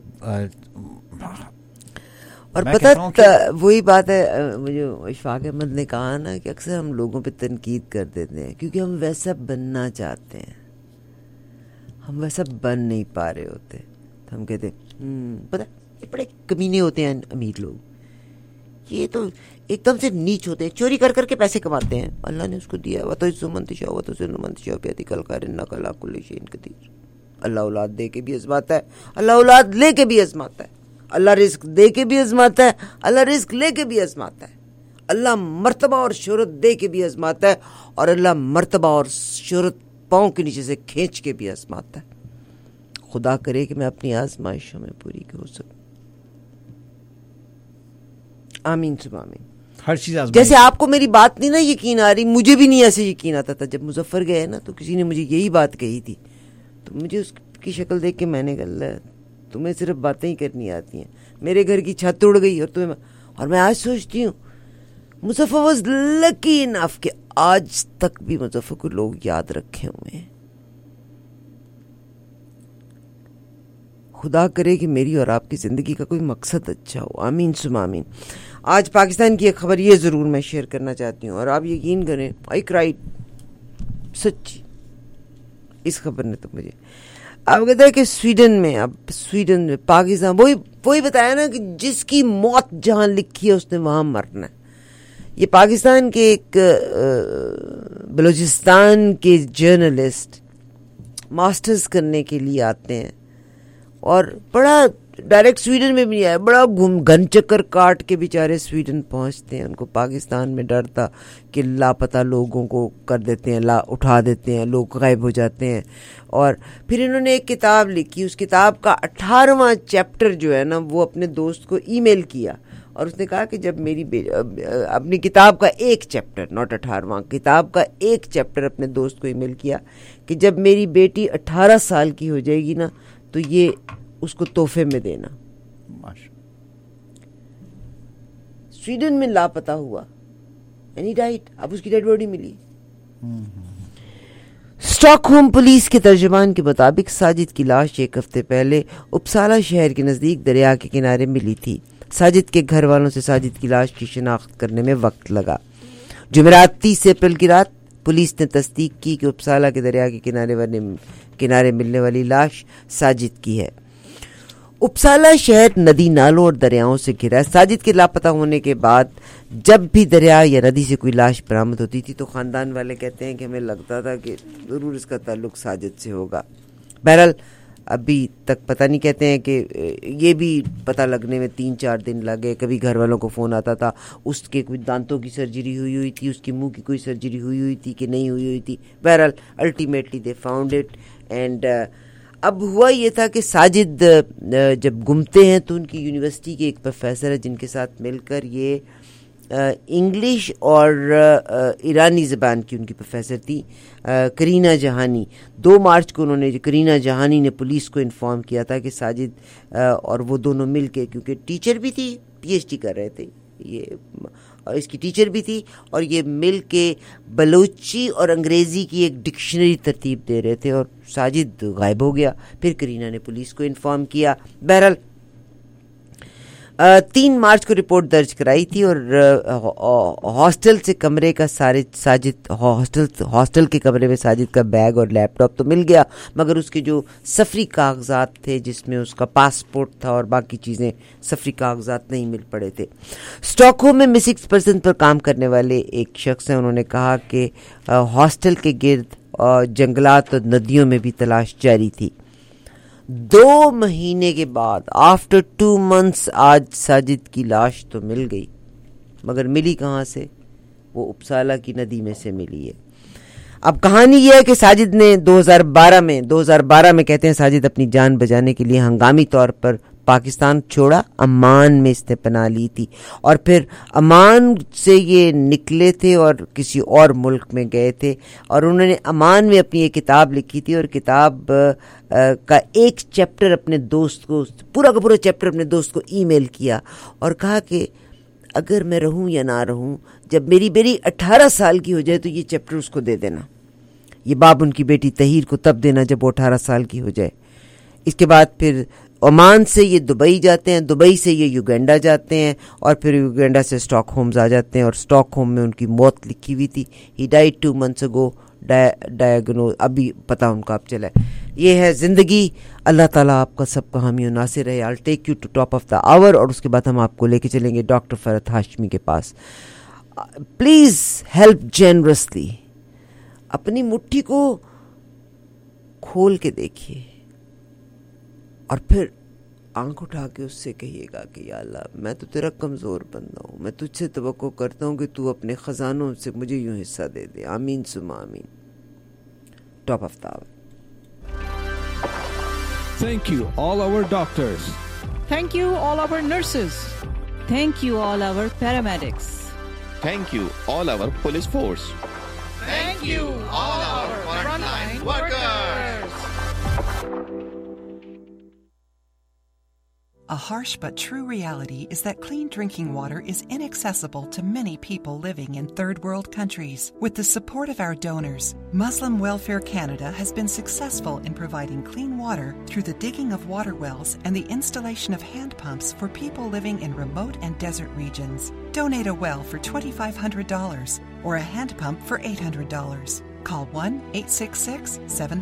اور پتہ وہی بات ہے, مجھے اشفاق احمد نے کہا نا کہ اکثر ہم لوگوں پہ تنقید کر دیتے ہیں کیونکہ ہم ویسا بننا چاہتے ہیں, ہم ویسا بن نہیں پا رہے ہوتے. تو ہم کہتے پتہ یہ بڑے کمینے ہوتے ہیں امیر لوگ, یہ تو ایک دم سے نیچ ہوتے ہیں, چوری کر کے پیسے کماتے ہیں. اللہ نے اس کو دیا ہوا تو منتشا ہوا تو منتشا پیتی کل کر کلا کل شین قدیر. اللہ اولاد دے کے بھی آزماتا ہے, اللہ اولاد لے کے بھی آزماتا ہے, اللہ رزق دے کے بھی آزماتا ہے, اللہ رزق لے کے بھی آزماتا ہے, اللہ مرتبہ اور شہرت دے کے بھی آزماتا ہے, اور اللہ مرتبہ اور شہرت پاؤں کے نیچے سے کھینچ کے بھی آزماتا ہے. خدا کرے کہ میں اپنی آزمائشوں میں پوری ہو سکوں. آمین ثم آمین. ہر چیز جیسے آپ کو میری بات نہیں نا یقین آ رہی, مجھے بھی نہیں ایسے یقین آتا تھا. جب مظفر گئے نا تو کسی نے مجھے یہی بات کہی تھی, تو مجھے اس کی شکل دیکھ کے میں نے کہا تمہیں صرف باتیں ہی کرنی آتی ہیں. میرے گھر کی چھت اڑ گئی اور میں آج سوچتی ہوں مظفر واز لکی انف کہ آج تک بھی مظفر کو لوگ یاد رکھے ہوئے ہیں. خدا کرے کہ میری اور آپ کی زندگی کا کوئی مقصد اچھا ہو. آمین سم آمین. آج پاکستان کی ایک خبر یہ ضرور میں شیئر کرنا چاہتی ہوں اور آپ یقین کریں آئی کرائیڈ سچی. اس خبر نے تو مجھے آپ کہتے ہیں کہ سویڈن میں پاکستان وہی بتایا نا کہ جس کی موت جہاں لکھی ہے اس نے وہاں مرنا ہے. یہ پاکستان کے ایک بلوچستان کے جرنلسٹ ماسٹرز کرنے کے لیے آتے ہیں اور بڑا ڈائریکٹ سویڈن میں بھی نہیں آیا, بڑا گن چکر کاٹ کے بیچارے سویڈن پہنچتے ہیں. ان کو پاکستان میں ڈر تھا کہ لاپتہ لوگوں کو کر دیتے ہیں, اٹھا دیتے ہیں, لوگ غائب ہو جاتے ہیں. اور پھر انہوں نے ایک کتاب لکھی, اس کتاب کا 18واں چیپٹر جو ہے نا وہ اپنے دوست کو ای میل کیا اور اس نے کہا کہ جب میری اپنی کتاب کا ایک چیپٹر, ناٹ 18واں, کتاب کا ایک چیپٹر اپنے دوست کو ای میل کیا کہ جب میری بیٹی 18 سال کی ہو جائے گی نا تو یہ اس کو تحفے میں دینا. سویڈن میں لاپتہ ہوا اینڈ ہی ڈائیڈ. اب اس کی ڈیڈ باڈی ملی. اسٹاک ہوم پولیس کے ترجمان کے مطابق ساجد کی لاش ایک ہفتے پہلے اپسالا شہر کے نزدیک دریا کے کنارے ملی تھی. ساجد کے گھر والوں سے ساجد کی لاش کی شناخت کرنے میں وقت لگا. جمعرات 30 اپریل کی رات پولیس نے تصدیق کی کہ اپسالا کے دریا کے کنارے ملنے والی لاش ساجد کی ہے. اپسالا شہر ندی نالوں اور دریاؤں سے گھرا ہے. ساجد کے لاپتہ ہونے کے بعد جب بھی دریا یا ندی سے کوئی لاش برآمد ہوتی تھی تو خاندان والے کہتے ہیں کہ ہمیں لگتا تھا کہ ضرور اس کا تعلق ساجد سے ہوگا. بہرحال ابھی تک پتہ نہیں, کہتے ہیں کہ یہ بھی پتہ لگنے میں 3-4 دن لگے. کبھی گھر والوں کو فون آتا تھا اس کے کوئی دانتوں کی سرجری ہوئی تھی, اس کے منہ کی کوئی سرجری ہوئی تھی کہ نہیں ہوئی تھی. بہرحال ultimately they found it. And اب ہوا یہ تھا کہ ساجد جب گمتے ہیں تو ان کی یونیورسٹی کے ایک پروفیسر ہے جن کے ساتھ مل کر یہ انگلش اور ایرانی زبان کی ان کی پروفیسر تھی کرینہ جہانی. 2 مارچ کو کرینہ جہانی نے پولیس کو انفارم کیا تھا کہ ساجد اور وہ دونوں مل کے, کیونکہ ٹیچر بھی تھی, پی ایچ ڈی کر رہے تھے یہ, اور اس کی ٹیچر بھی تھی, اور یہ مل کے بلوچی اور انگریزی کی ایک ڈکشنری ترتیب دے رہے تھے اور ساجد غائب ہو گیا. پھر کرینہ نے پولیس کو انفارم کیا. بہرحال 3 مارچ کو رپورٹ درج کرائی تھی اور ہاسٹل سے کمرے کا ہاسٹل کے کمرے میں ساجد کا بیگ اور لیپ ٹاپ تو مل گیا, مگر اس کے جو سفری کاغذات تھے جس میں اس کا پاسپورٹ تھا اور باقی چیزیں, سفری کاغذات نہیں مل پڑے تھے. اسٹاک ہوم میں مسنگ پرسن پر کام کرنے والے ایک شخص ہیں, انہوں نے کہا کہ ہاسٹل کے گرد جنگلات اور ندیوں میں بھی تلاش جاری تھی. 2 مہینے کے بعد آفٹر 2 months آج ساجد کی لاش تو مل گئی, مگر ملی کہاں سے؟ وہ اپسالا کی ندی میں سے ملی ہے. اب کہانی یہ ہے کہ ساجد نے 2012 میں کہتے ہیں ساجد اپنی جان بچانے کے لیے ہنگامی طور پر پاکستان چھوڑا, عمان میں اس نے پناہ لی تھی اور پھر عمان سے یہ نکلے تھے اور کسی اور ملک میں گئے تھے اور انہوں نے عمان میں اپنی ایک کتاب لکھی تھی اور کتاب کا ایک چیپٹر اپنے دوست کو, پورا کا پورا چیپٹر اپنے دوست کو ای میل کیا اور کہا کہ اگر میں رہوں یا نہ رہوں, جب میری بیٹی 18 سال کی ہو جائے تو یہ چیپٹر اس کو دے دینا. یہ باب ان کی بیٹی طہیر کو تب دینا جب وہ 18 سال کی ہو جائے. اس کے بعد پھر عمان سے یہ دبئی جاتے ہیں, دبئی سے یہ یوگینڈا جاتے ہیں اور پھر یوگینڈا سے اسٹاک ہومز آ جاتے ہیں اور اسٹاک ہوم میں ان کی موت لکھی ہوئی تھی. He died 2 months ago, diagnose ابھی پتہ ان کا اب چلا ہے. یہ ہے زندگی. اللہ تعالیٰ آپ کا سب کا حامی و ناصر رہے. I'll take you to top of the hour اور اس کے بعد ہم آپ کو لے کے چلیں گے ڈاکٹر فرحت ہاشمی کے پاس. Please help generously. اپنی مٹھی کو کھول کے دیکھیے اور پھر آنکھ اٹھا کے اس سے کہیے گا کہ یا اللہ میں تو تیرا کمزور بندہ ہوں, میں تجھ سے توقع کرتا ہوں کہ تو اپنے خزانوں سے مجھے یوں حصہ دے دے. آمین ثم آمین. Top of the hour. Thank you all our doctors. Thank you all our nurses. Thank you all our paramedics. Thank you all our police force. Thank you all our frontline workers. A harsh but true reality is that clean drinking water is inaccessible to many people living in third world countries. With the support of our donors, Muslim Welfare Canada has been successful in providing clean water through the digging of water wells and the installation of hand pumps for people living in remote and desert regions. Donate a well for $2,500 or a hand pump for $800. Call 1-866-7